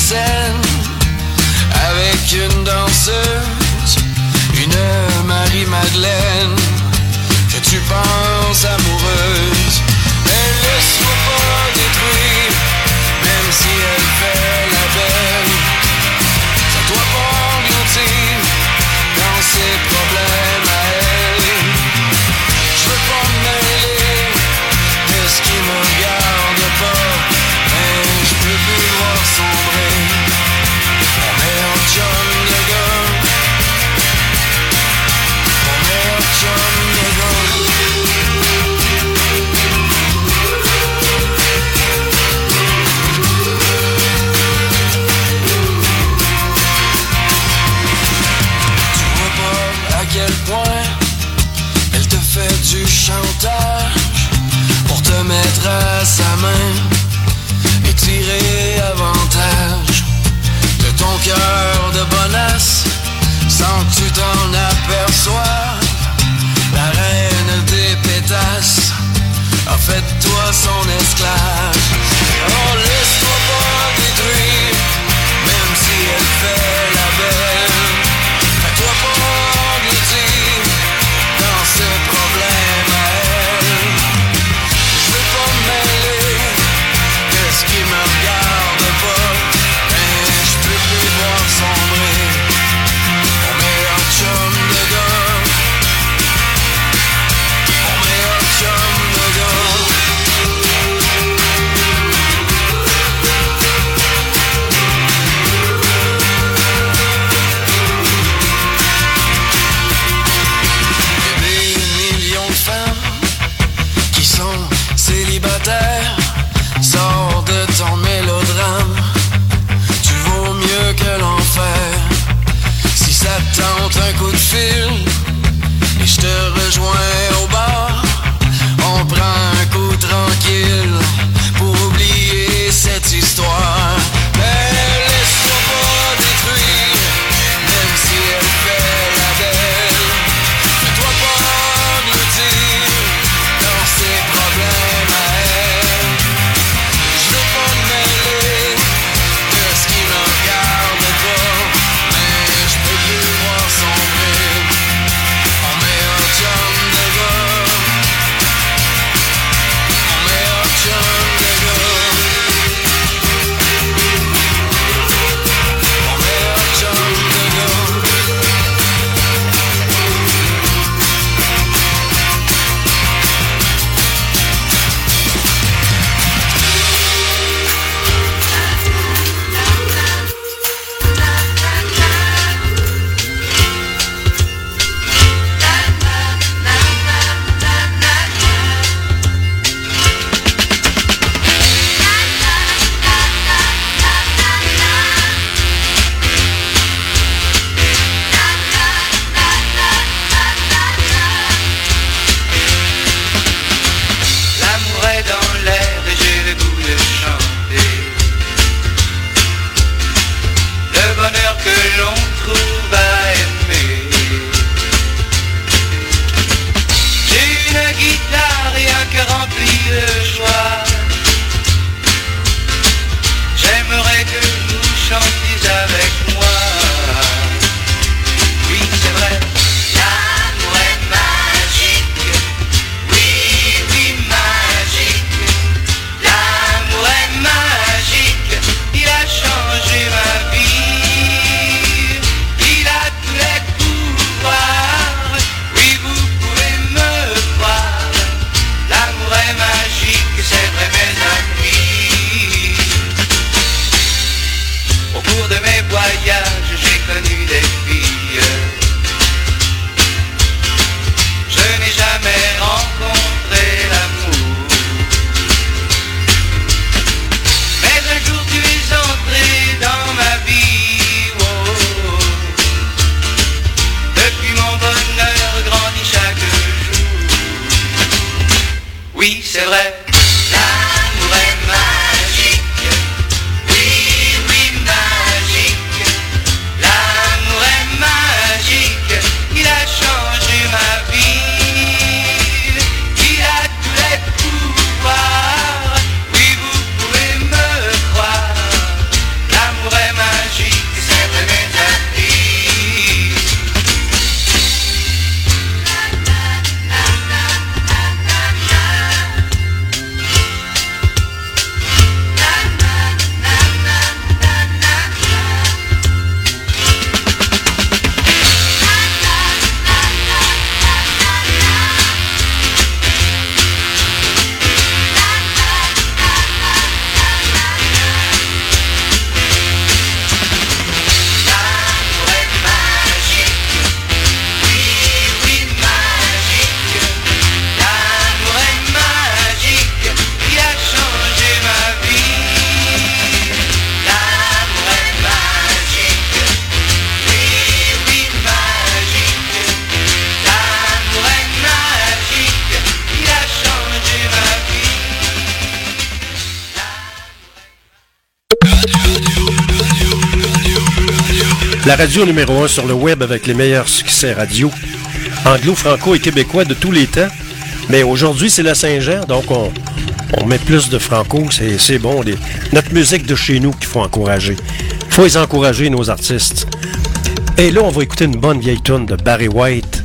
Speaker 9: scène avec une danseuse, une Marie-Madeleine que tu penses amoureuse. Mais laisse-toi pas détruire, même si elle fait la belle. Ça doit pas engloutir dans ses problèmes à elle. Je veux pas me mêler de ce qui me regarde pas, mais je peux plus le voir sombrer. Mon meilleur chum de gars, mon meilleur chum de gars. Tu vois pas à quel point elle te fait du chantage pour te mettre à sa main et tirer avantage de ton cœur de bonasse sans que tu t'en aperçoives. La reine des pétasses a fait de toi son esclave. Oh, laisse-toi pas détruire, même si elle fait la belle. Fais-toi pas engloutir dans ses problèmes à elle. Je veux pas me mêler de ce qui me regarde pas, mais je peux plus voir sombrer. Mon meilleur chum de gars, mon meilleur chum de gars. Célibataire, sors de ton mélodrame. Tu vaux mieux que l'enfer. Si ça te tente un coup de fil et je te rejoins au bar, on prend un coup tranquille pour oublier cette histoire. Mais laisse-toi pas détruire, même si elle fait la belle. Fais-toi pas engloutir dans ses problèmes à elle. Je veux pas me mêler de ce qui me regarde pas, mais je peux plus voir sombrer. Mon meilleur chum de gars, mon meilleur chum de gars, mon meilleur chum de gars.
Speaker 17: L'amour est dans l'air et j'ai le goût de chanter le bonheur que l'on trouve à aimer. J'ai une guitare et un cœur rempli de joie. J'aimerais que vous chantiez avec moi. Oui, c'est vrai, l'amour est magique. Oui, oui, magique. L'amour est magique. Il a changé ma vie. Il a tous les pouvoirs. Oui, vous pouvez me croire. L'amour est magique, c'est vrai mes amis. Au cours de mes voyages, j'ai connu des filles. Je n'ai jamais rencontré l'amour. Mais un jour tu es entré dans ma vie. Oh. Depuis mon bonheur grandit chaque jour. Oui, c'est vrai, l'amour est magique. Oui, oui, magique. L'amour est magique. Il a changé ma vie. Il a tous les pouvoirs. Oui, vous pouvez me croire. L'amour est
Speaker 1: La radio numéro 1 sur le web avec les meilleurs succès radio, anglo, franco et québécois de tous les temps. Mais aujourd'hui, c'est la Saint-Jean, donc on met plus de franco, c'est bon. Notre musique de chez nous qu'il faut encourager. Il faut les encourager, nos artistes. Et là, on va écouter une bonne vieille tune de Barry White.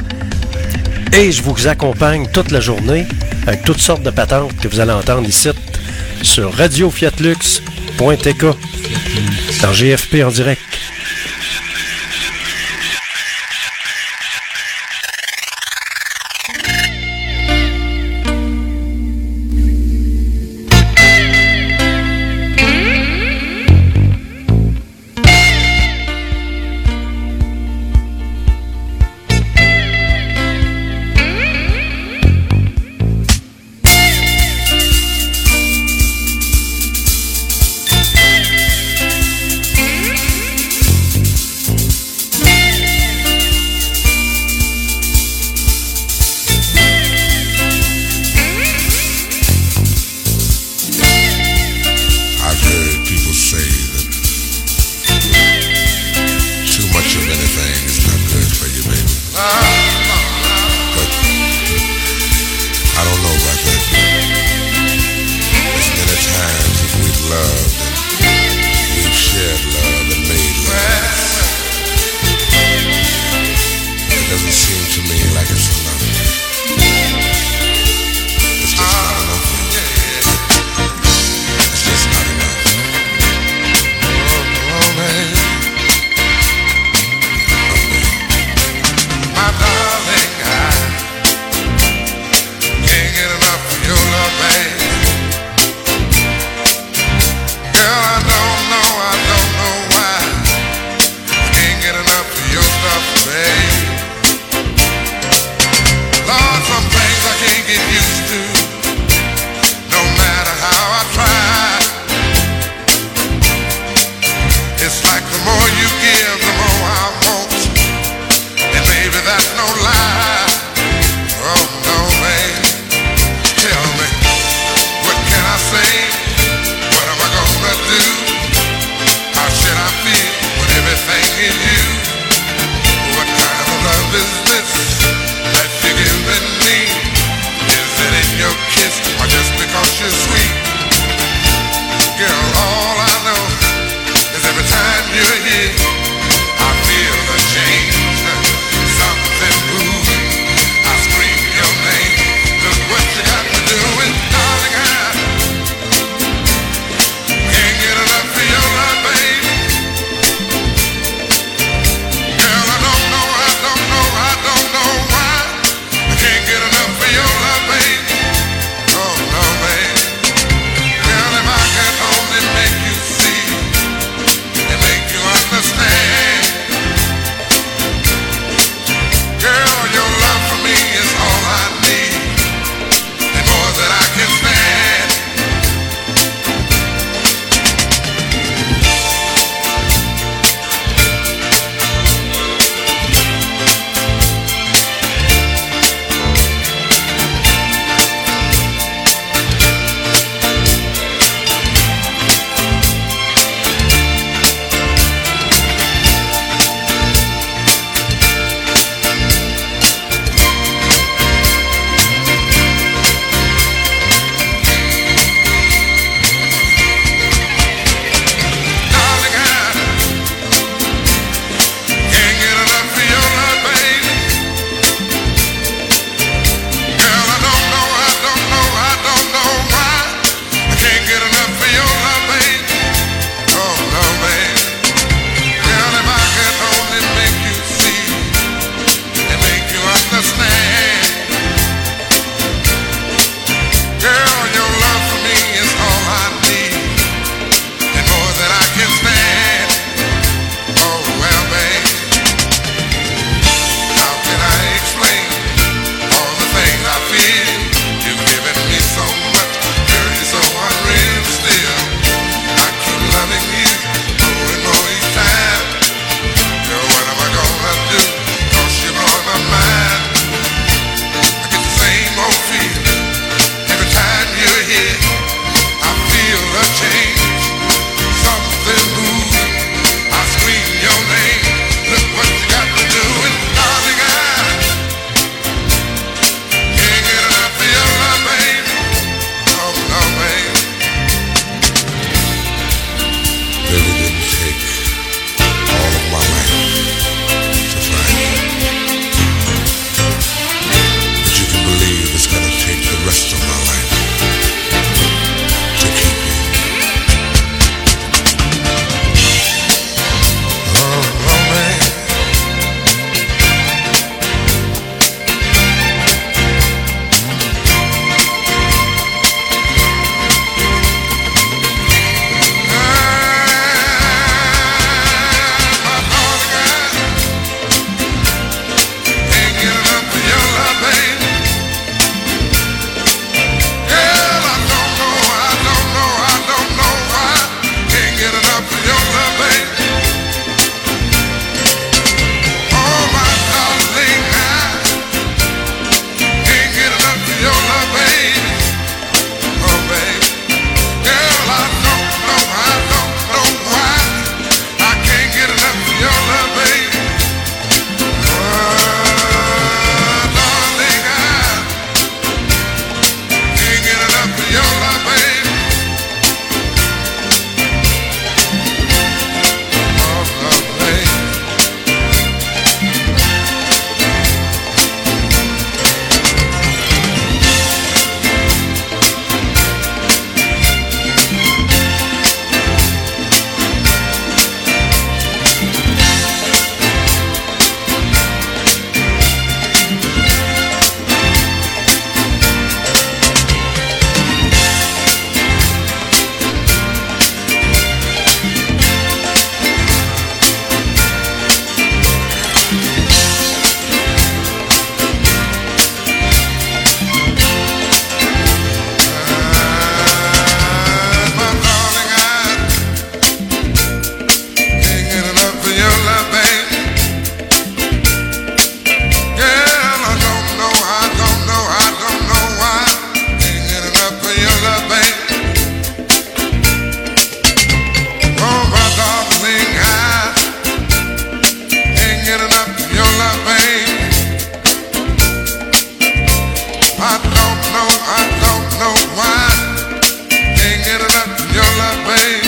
Speaker 1: Et je vous accompagne toute la journée avec toutes sortes de patentes que vous allez entendre ici sur radiofiatlux.tk dans GFP en direct.
Speaker 18: Your why can't get enough of your love, babe.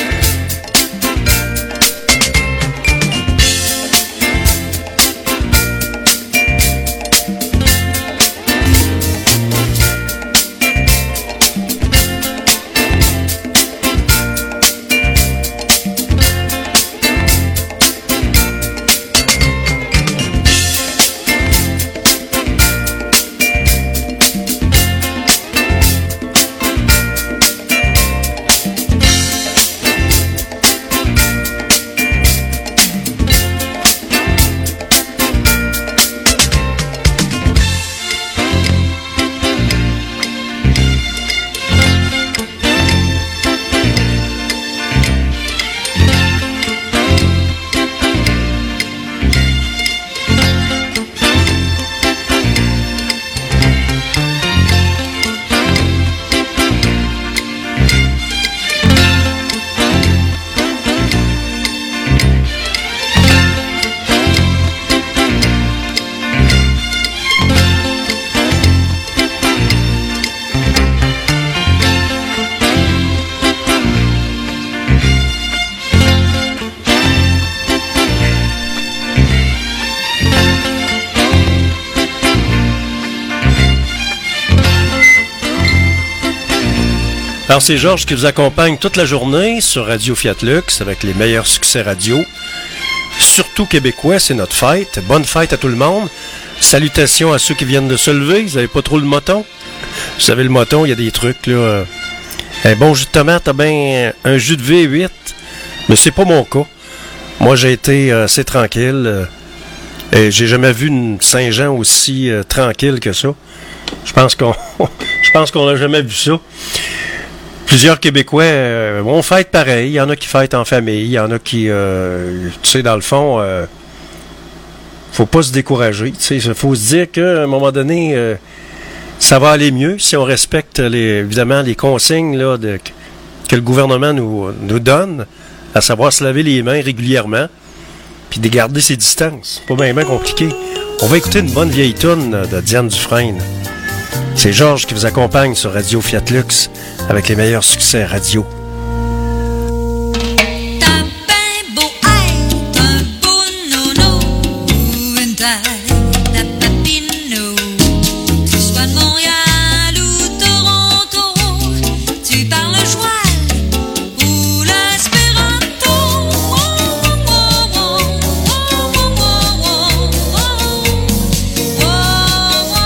Speaker 1: Alors, c'est Georges qui vous accompagne toute la journée sur Radio Fiat Lux avec les meilleurs succès radio. Surtout québécois, c'est notre fête. Bonne fête à tout le monde. Salutations à ceux qui viennent de se lever. Vous n'avez pas trop le moton? Vous savez, le moton, il y a des trucs, là. Un bon jus de tomate, un jus de V8. Mais c'est pas mon cas. Moi, j'ai été assez tranquille. Et j'ai jamais vu une Saint-Jean aussi tranquille que ça. Je pense qu'on n'a jamais vu ça. Plusieurs Québécois vont fête pareil. Il y en a qui fêtent en famille. Il y en a qui, tu sais, dans le fond, faut pas se décourager. Tu sais, il faut se dire qu'à un moment donné, ça va aller mieux si on respecte évidemment les consignes là, que le gouvernement nous donne, à savoir se laver les mains régulièrement, puis de garder ses distances. Pas bien compliqué. On va écouter une bonne vieille toune de Diane Dufresne. C'est Georges qui vous accompagne sur Radio Fiat Lux avec les meilleurs succès radio.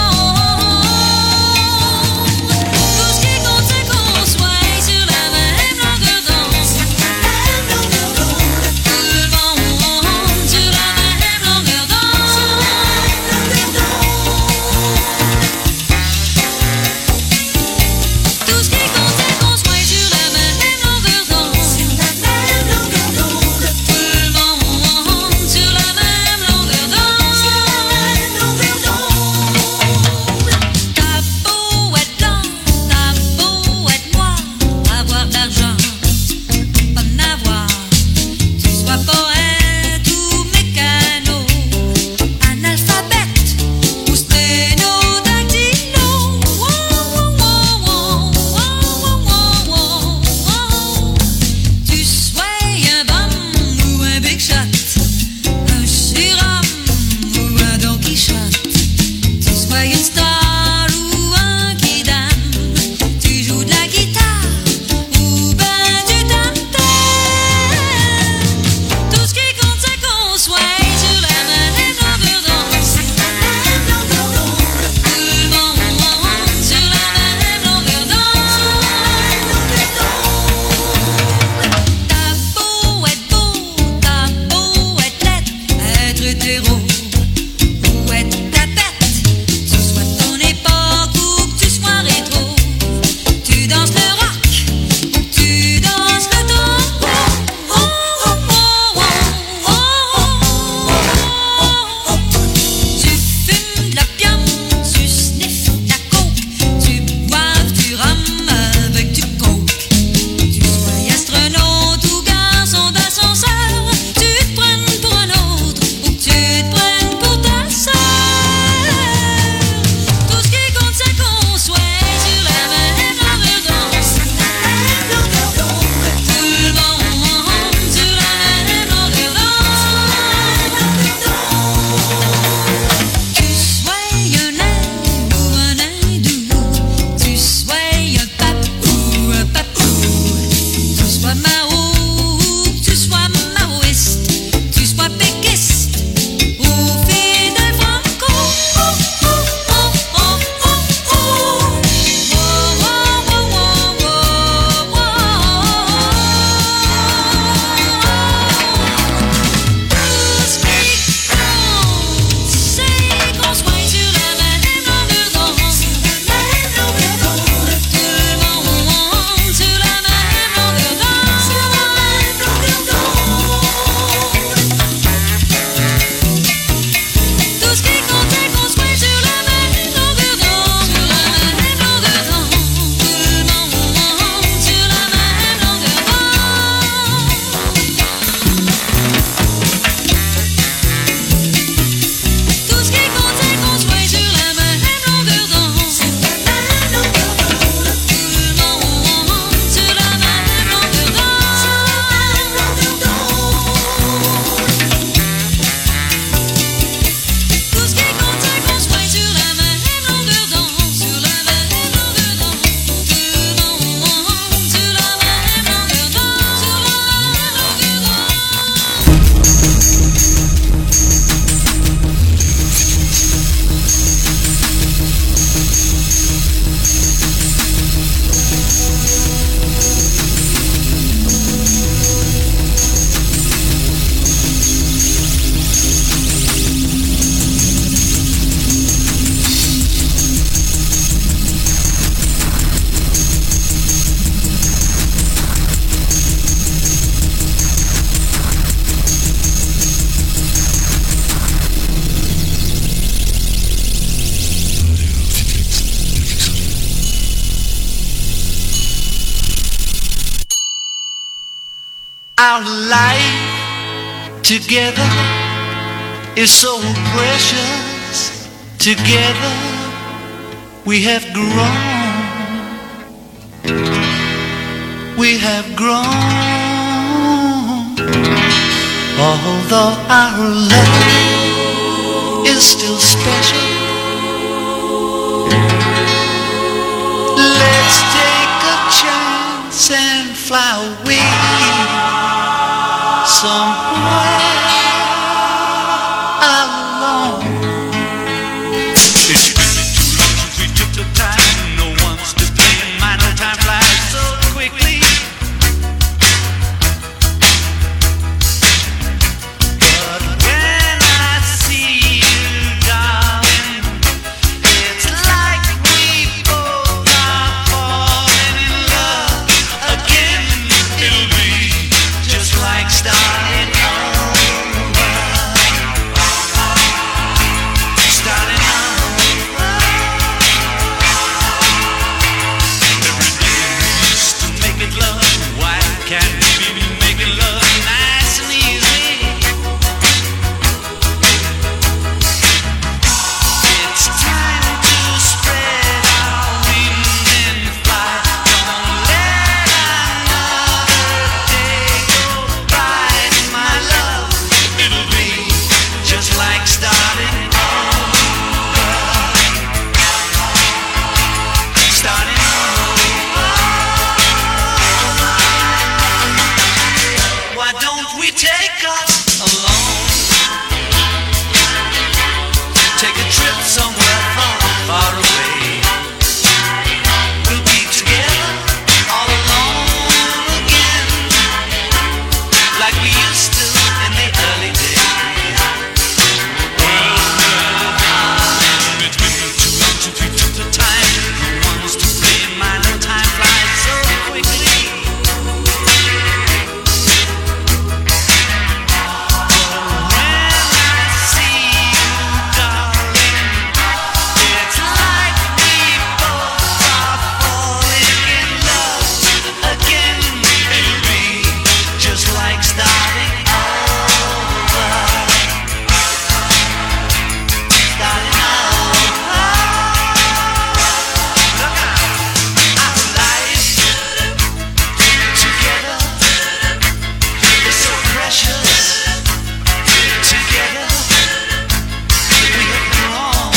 Speaker 11: Tout ce qui compte, c'est qu'on soit sur la même
Speaker 17: our life together is so precious. Together we have grown. We have grown. Although our love is still special, let's take a chance and fly away somewhere alone. It's been too long since we took the time. No one's to blame. My no time flies so quickly. But when I see you, darling, it's like we both are falling in love again. It'll be just like starting over. Starting over. Every day we used to make it love. Why can't we be making love nice and easy? It's time to spread our wings and fly. Don't let another day go by, my love. It'll be just like starting over. Starting over. Why don't we take us alone? Take a trip somewhere far, far away. We'll be together all alone again, like we used to in the early days. Well, darling, it's been too long since we took the time. No one's to blame. My no time flies so quickly. When I see you, darling, it's like we both are falling in love again. It'll be just like starting over. Starting over. Look out. Our life together is so precious. Together we have grown.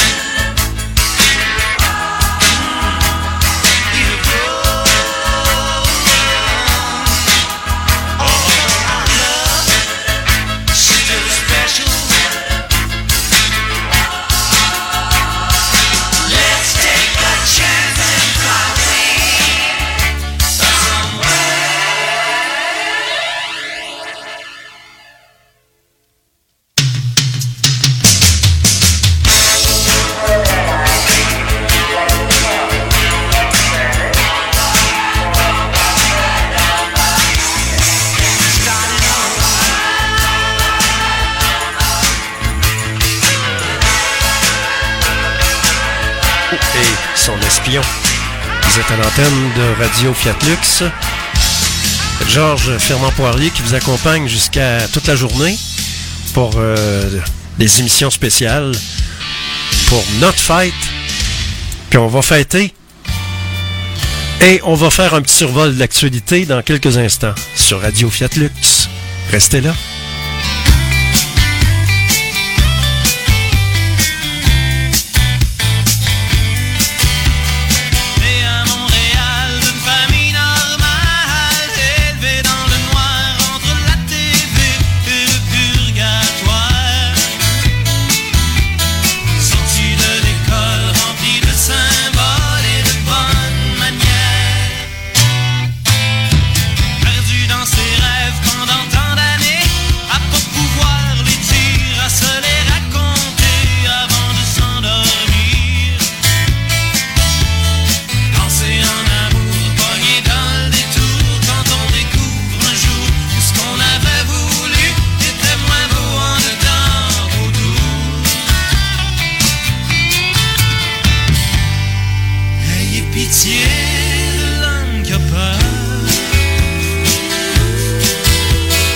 Speaker 17: We have grown. Although our love is still special, let's take a chance and fly away somewhere.
Speaker 1: Et son espion. Vous êtes à l'antenne de Radio Fiat Lux. Georges Fernand-Poirier qui vous accompagne jusqu'à toute la journée pour des émissions spéciales pour notre fête. Puis on va fêter. Et on va faire un petit survol de l'actualité dans quelques instants sur Radio Fiat Lux. Restez là.
Speaker 16: Né à Montréal d'une famille normale, élevé dans le noir entre la TV et le purgatoire. Sorti de l'école rempli de symboles et de bonnes manières. Perdu dans ses rêves pendant tant d'années, à pas pouvoir les dire, à se les raconter avant de s'endormir. Lancer en amour, pogné dans le détour, quand on découvre un jour que ce qu'on avait voulu était moins beau en dedans autour. Ayez pitié de l'homme qui a peur.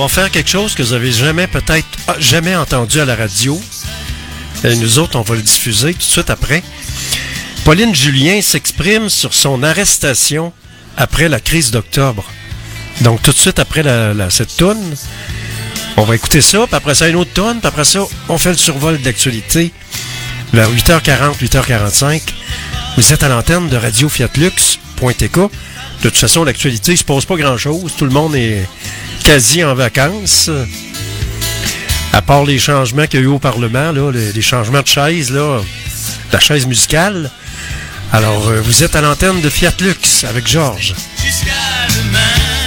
Speaker 1: va faire quelque chose que vous avez peut-être jamais entendu à la radio. Et nous autres, on va le diffuser tout de suite après. Pauline Julien s'exprime sur son arrestation après la crise d'octobre. Donc, tout de suite après cette toune, on va écouter ça, puis après ça, une autre toune, puis après ça, on fait le survol de l'actualité vers 8h40, 8h45. Vous êtes à l'antenne de Radio Fiat Lux.tk. De toute façon, l'actualité, il se passe pas grand-chose. Tout le monde est quasi en vacances. À part les changements qu'il y a eu au Parlement, là, les changements de chaise, là, la chaise musicale. Alors, vous êtes à l'antenne de Fiat Lux avec Georges.
Speaker 16: Jusqu'à demain.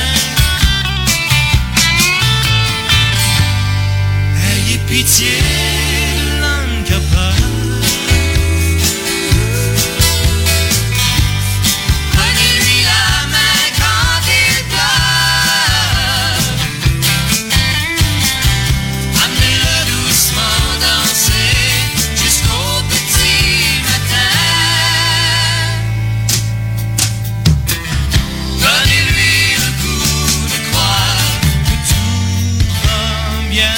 Speaker 16: Ayez pitié, l'âme capable. Prenez-lui la main quand il pleure. Amenez-le doucement danser jusqu'au petit matin. Donnez-lui le goût de croire que tout va bien.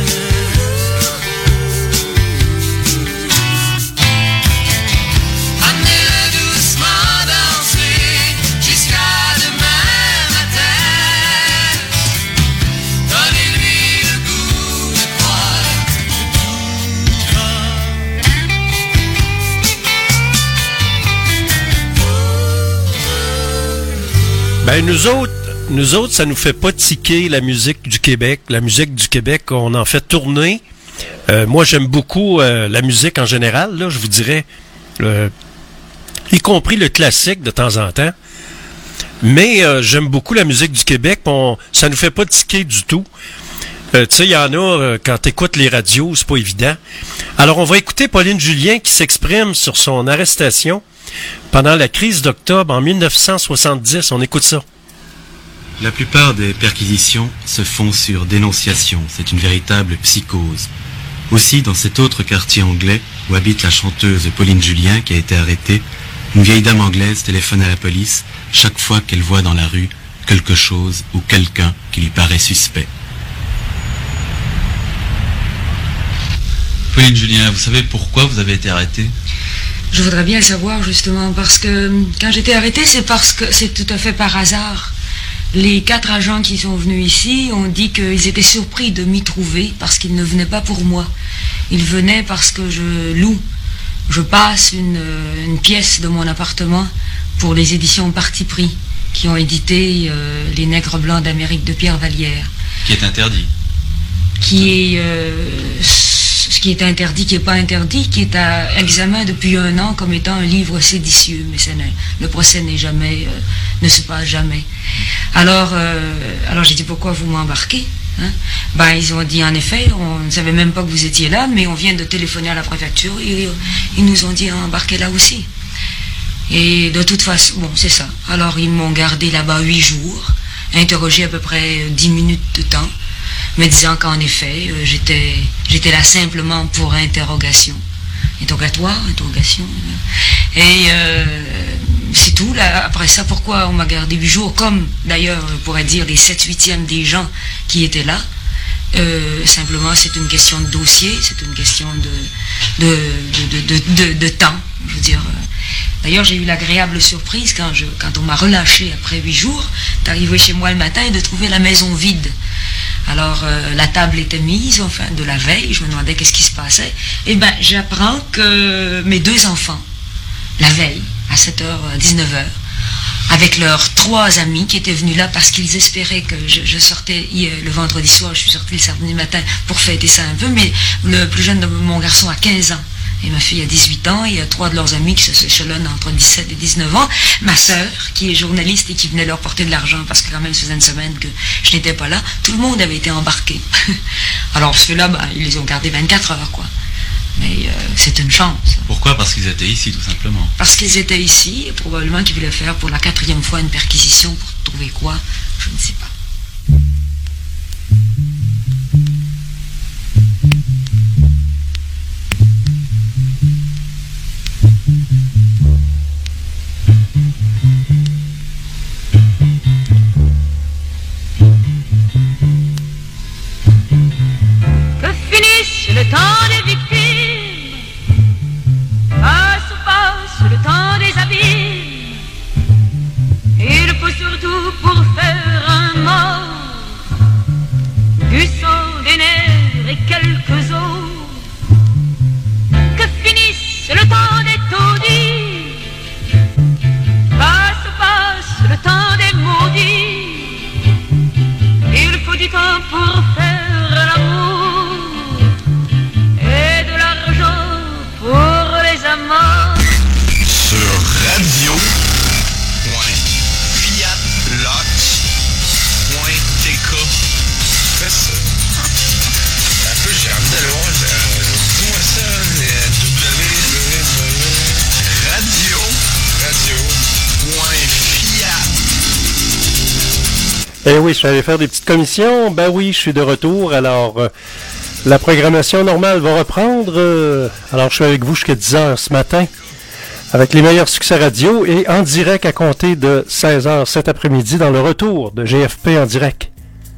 Speaker 16: Amenez-le doucement danser jusqu'à demain matin. Donnez-lui le goût de croire que tout va.
Speaker 1: Ben, nous autres, ça nous fait pas tiquer la musique du Québec. La musique du Québec, on en fait tourner. Moi, j'aime beaucoup la musique en général, là, je vous dirais, y compris le classique de temps en temps. Mais j'aime beaucoup la musique du Québec. Ça nous fait pas tiquer du tout. Tu sais, il y en a, quand tu écoutes les radios, c'est pas évident. Alors, on va écouter Pauline Julien qui s'exprime sur son arrestation pendant la crise d'octobre en 1970. On écoute ça.
Speaker 19: La plupart des perquisitions se font sur dénonciation. C'est une véritable psychose. Aussi, dans cet autre quartier anglais où habite la chanteuse Pauline Julien qui a été arrêtée, une vieille dame anglaise téléphone à la police chaque fois qu'elle voit dans la rue quelque chose ou quelqu'un qui lui paraît suspect.
Speaker 20: Pauline Julien, vous savez pourquoi vous avez été arrêtée ?
Speaker 21: Je voudrais bien le savoir, justement, parce que quand j'étais arrêtée, c'est parce que c'est tout à fait par hasard. Les 4 agents qui sont venus ici ont dit qu'ils étaient surpris de m'y trouver parce qu'ils ne venaient pas pour moi. Ils venaient parce que je passe une pièce de mon appartement pour les éditions Parti Pris qui ont édité Les Nègres Blancs d'Amérique de Pierre Vallière.
Speaker 20: Qui est interdit.
Speaker 21: Ce qui est interdit, qui n'est pas interdit, qui est à examen depuis 1 an comme étant un livre séditieux, mais le procès ne se passe jamais. Alors j'ai dit, pourquoi vous m'embarquez, hein? Ben, ils ont dit, en effet, on ne savait même pas que vous étiez là, mais on vient de téléphoner à la préfecture et ils nous ont dit embarquer là aussi. Et de toute façon, bon, c'est ça. Alors ils m'ont gardé là-bas 8 jours, interrogé à peu près 10 minutes de temps, me disant qu'en effet, j'étais là simplement pour interrogation. Interrogation. Et c'est tout. Là, après ça, pourquoi on m'a gardé 8 jours, comme d'ailleurs, on pourrait dire, les 7/8 des gens qui étaient là. Simplement, c'est une question de dossier, c'est une question de temps. Je veux dire. D'ailleurs, j'ai eu l'agréable surprise quand on m'a relâché après 8 jours, d'arriver chez moi le matin et de trouver la maison vide. Alors, la table était mise, enfin, de la veille, je me demandais qu'est-ce qui se passait. Eh bien, j'apprends que mes 2 enfants, la veille, à 7h, 19h, avec leurs 3 amis qui étaient venus là parce qu'ils espéraient que je sortais le vendredi soir, je suis sortie le samedi matin pour fêter ça un peu, mais le plus jeune de mon garçon a 15 ans. Et ma fille a 18 ans, et il y a 3 de leurs amis qui s'échelonnent entre 17 et 19 ans. Ma sœur, qui est journaliste et qui venait leur porter de l'argent, parce que quand même, ça faisait une semaine que je n'étais pas là, tout le monde avait été embarqué. Alors ceux-là, ben, ils les ont gardés 24 heures, quoi. Mais c'est une chance.
Speaker 20: Pourquoi ? Parce qu'ils étaient ici, tout simplement.
Speaker 21: Parce qu'ils étaient ici, et probablement qu'ils voulaient faire pour la 4e fois une perquisition pour trouver quoi, je ne sais pas.
Speaker 8: temps des victimes, passe le temps des abîmes. Il faut surtout pour faire un mort du sang, des nerfs et quelques os. Que finisse le temps des taudis, passe le temps des maudits. Il faut du temps pour faire l'amour et de l'argent pour les amants.
Speaker 14: Sur radio.fiatlock.tk. Fais ça. Un peu, j'ai envie d'aller voir. Dis-moi ça, radio.fiat.
Speaker 1: Eh oui, je suis allé faire des petites commissions. Ben oui, je suis de retour. Alors, la programmation normale va reprendre. Alors, je suis avec vous jusqu'à 10h ce matin avec les meilleurs succès radio et en direct à compter de 16h cet après-midi dans le retour de GFP en direct.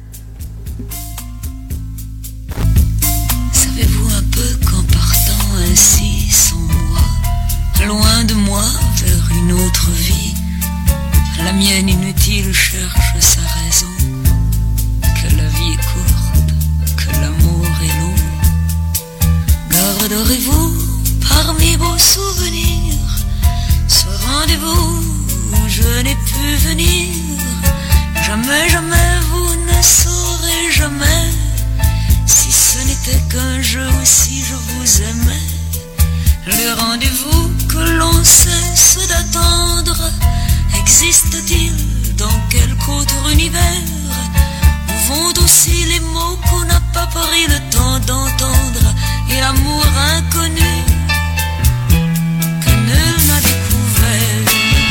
Speaker 21: Savez-vous un peu qu'en partant ainsi sans moi, loin de moi vers une autre vie, la mienne inutile cherche sa raison, que la vie est courte, que l'amour est long. Garderez-vous parmi vos souvenirs ce rendez-vous où je n'ai pu venir. Jamais, jamais vous ne saurez jamais si ce n'était qu'un jeu ou si je vous aimais. Le rendez-vous que l'on cesse d'attendre existe-t-il dans quelque autre univers où vont aussi les mots qu'on n'a pas pris le temps d'entendre et l'amour inconnu que nul n'a découvert.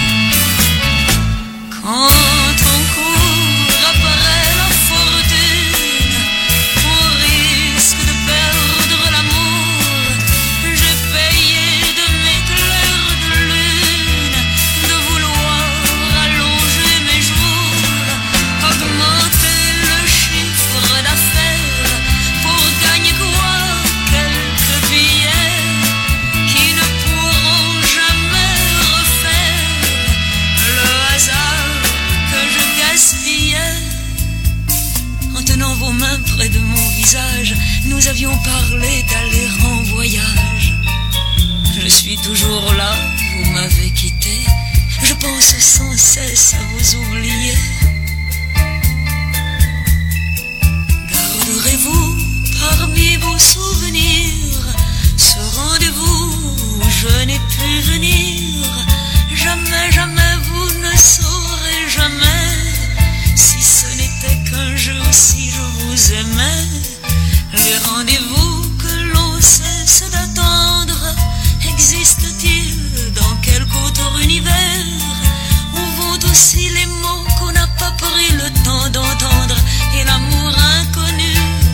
Speaker 21: Quand on court après la fortune, on risque de perdre l'amour. J'ai payé de mes clairs de lune de vouloir allonger mes jours, augmenter le chiffre d'affaires pour gagner quoi? Quelques billets qui ne pourront jamais refaire le hasard que je gaspillais. En tenant vos mains près de mon visage, nous avions parlé d'aller en voyage. Je suis toujours là, vous m'avez quitté, je pense sans cesse à vous oublier. Garderez-vous parmi vos souvenirs ce rendez-vous où je n'ai pu venir. Jamais, jamais vous ne saurez jamais si ce n'était qu'un jeu ou si je vous aimais. Les rendez-vous que l'on cesse d'attendre existent-ils dans quelque autre univers où vont aussi les mots qu'on n'a pas pris le temps d'entendre et l'amour inconnu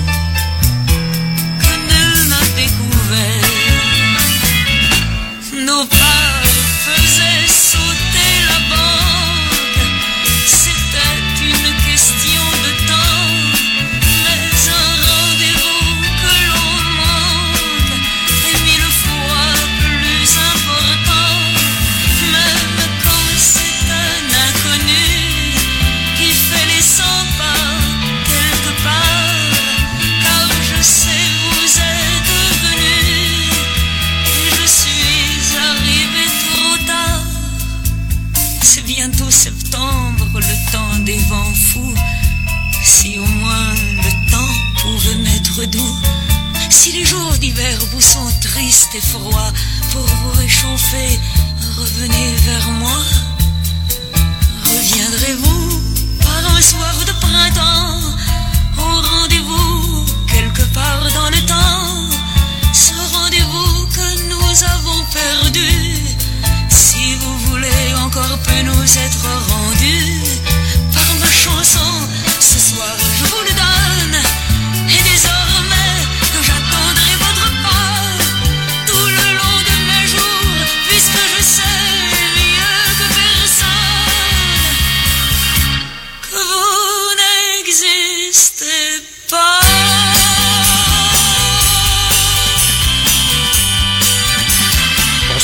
Speaker 21: que nul n'a découvert. Nos pas faisaient sauter la banque, c'était une question de temps, mais un rendez-vous que l'on manque est mille fois plus important, même quand c'est un inconnu qui fait les 100 pas quelque part, car je sais vous êtes venu et je suis arrivé trop tard. C'est bientôt septembre, le temps des vents fous. Si au moins le temps pouvait m'être doux, si les jours d'hiver vous sont tristes et froids, pour vous réchauffer, revenez vers moi. Reviendrez-vous par un soir de printemps au rendez-vous quelque part dans le temps, ce rendez-vous que nous avons perdu. Si vous voulez encore peut nous être rendu par ma chanson, ce soir je vous le donne. Et désormais j'attendrai votre pas tout le long de mes jours, puisque je sais mieux que personne que vous n'existez pas.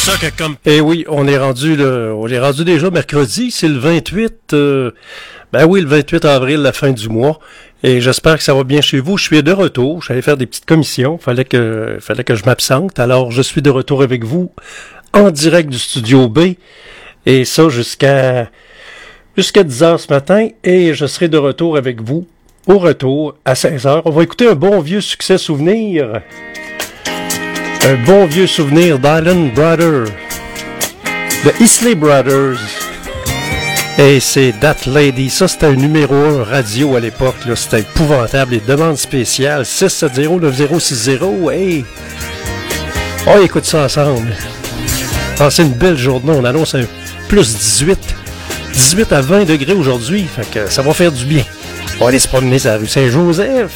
Speaker 1: ça que comme... Eh oui, on est rendu déjà mercredi, c'est le 28, ben oui, le 28 avril, la fin du mois. Et j'espère que ça va bien chez vous. Je suis de retour. J'allais faire des petites commissions. Fallait que je m'absente. Alors, je suis de retour avec vous en direct du Studio B. Et ça jusqu'à 10h ce matin. Et je serai de retour avec vous au retour à 16h. On va écouter un bon vieux succès souvenir. Un bon vieux souvenir d'Allen Brothers. The Isley Brothers. Et c'est That Lady. Ça, c'était un numéro 1 radio à l'époque. Là. C'était épouvantable. Les demandes spéciales. 670-9060. Hey! Oh, écoute ça ensemble. C'est une belle journée. On annonce un plus 18. 18 à 20 degrés aujourd'hui. Fait que ça va faire du bien. On va aller se promener sur la rue Saint-Joseph.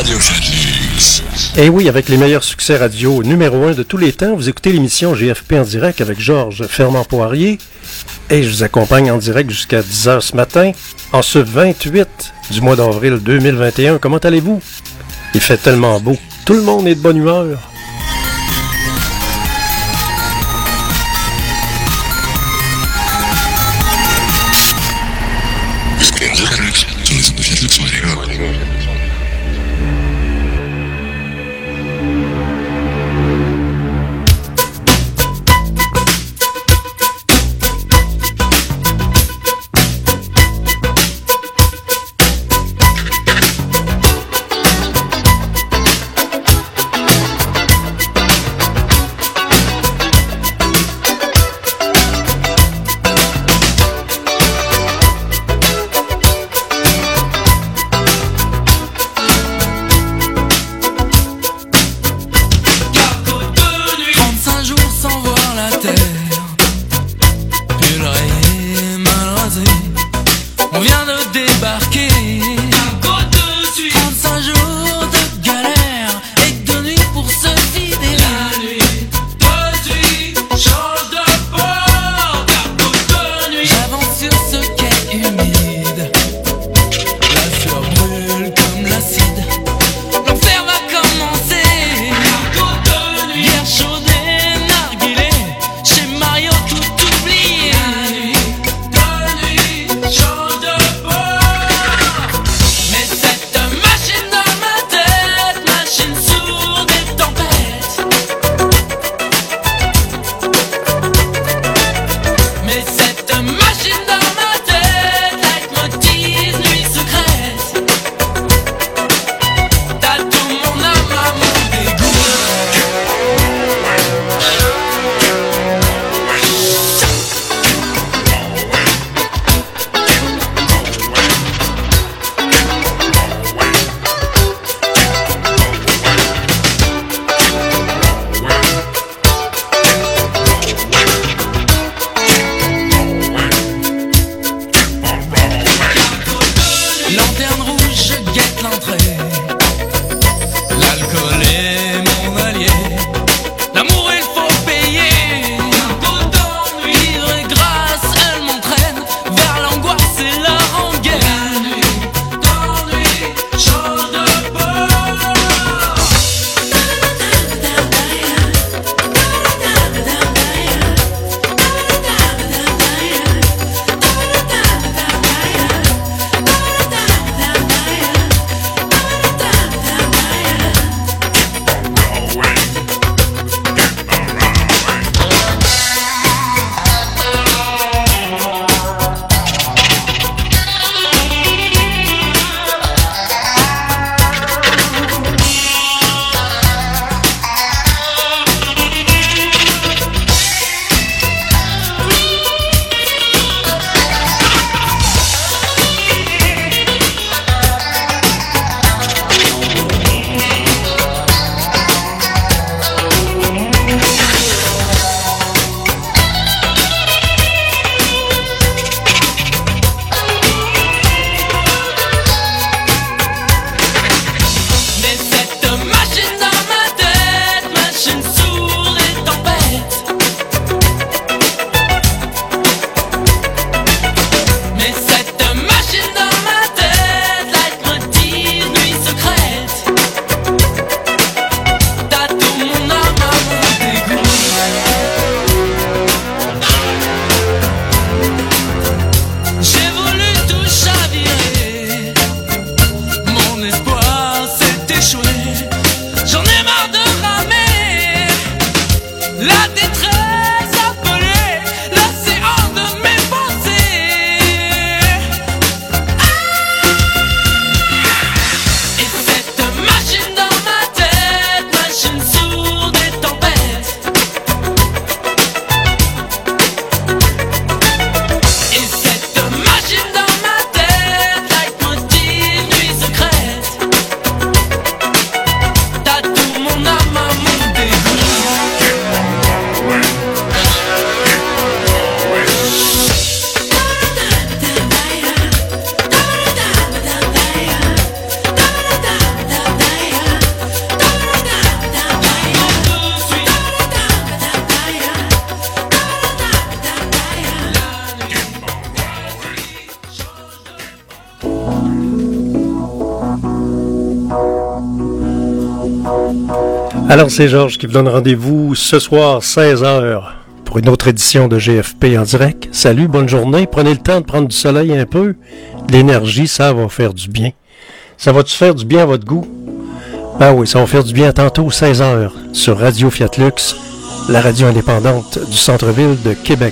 Speaker 13: Radio Fat-News.
Speaker 1: Et oui, avec les meilleurs succès radio numéro 1 de tous les temps, vous écoutez l'émission GFP en direct avec Georges Fernand-Poirier. Et je vous accompagne en direct jusqu'à 10h ce matin, en ce 28 du mois d'avril 2021. Comment allez-vous? Il fait tellement beau. Tout le monde est de bonne humeur. Alors, c'est Georges qui vous donne rendez-vous ce soir, 16h, pour une autre édition de GFP en direct. Salut, bonne journée. Prenez le temps de prendre du soleil un peu. L'énergie, ça va faire du bien. Ça va-tu faire du bien à votre goût? Ben oui, ça va faire du bien tantôt, 16h, sur Radio Fiat Lux, la radio indépendante du centre-ville de Québec.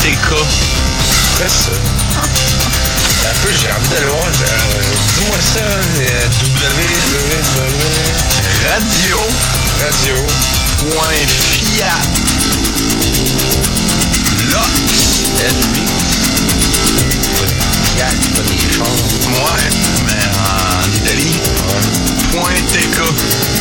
Speaker 14: TK. Après ça. Un peu, j'ai envie d'aller voir. Dis-moi ça, radio.fiat. Fiat, c'est pas des chars. Ouais, mais en Italie. .tk.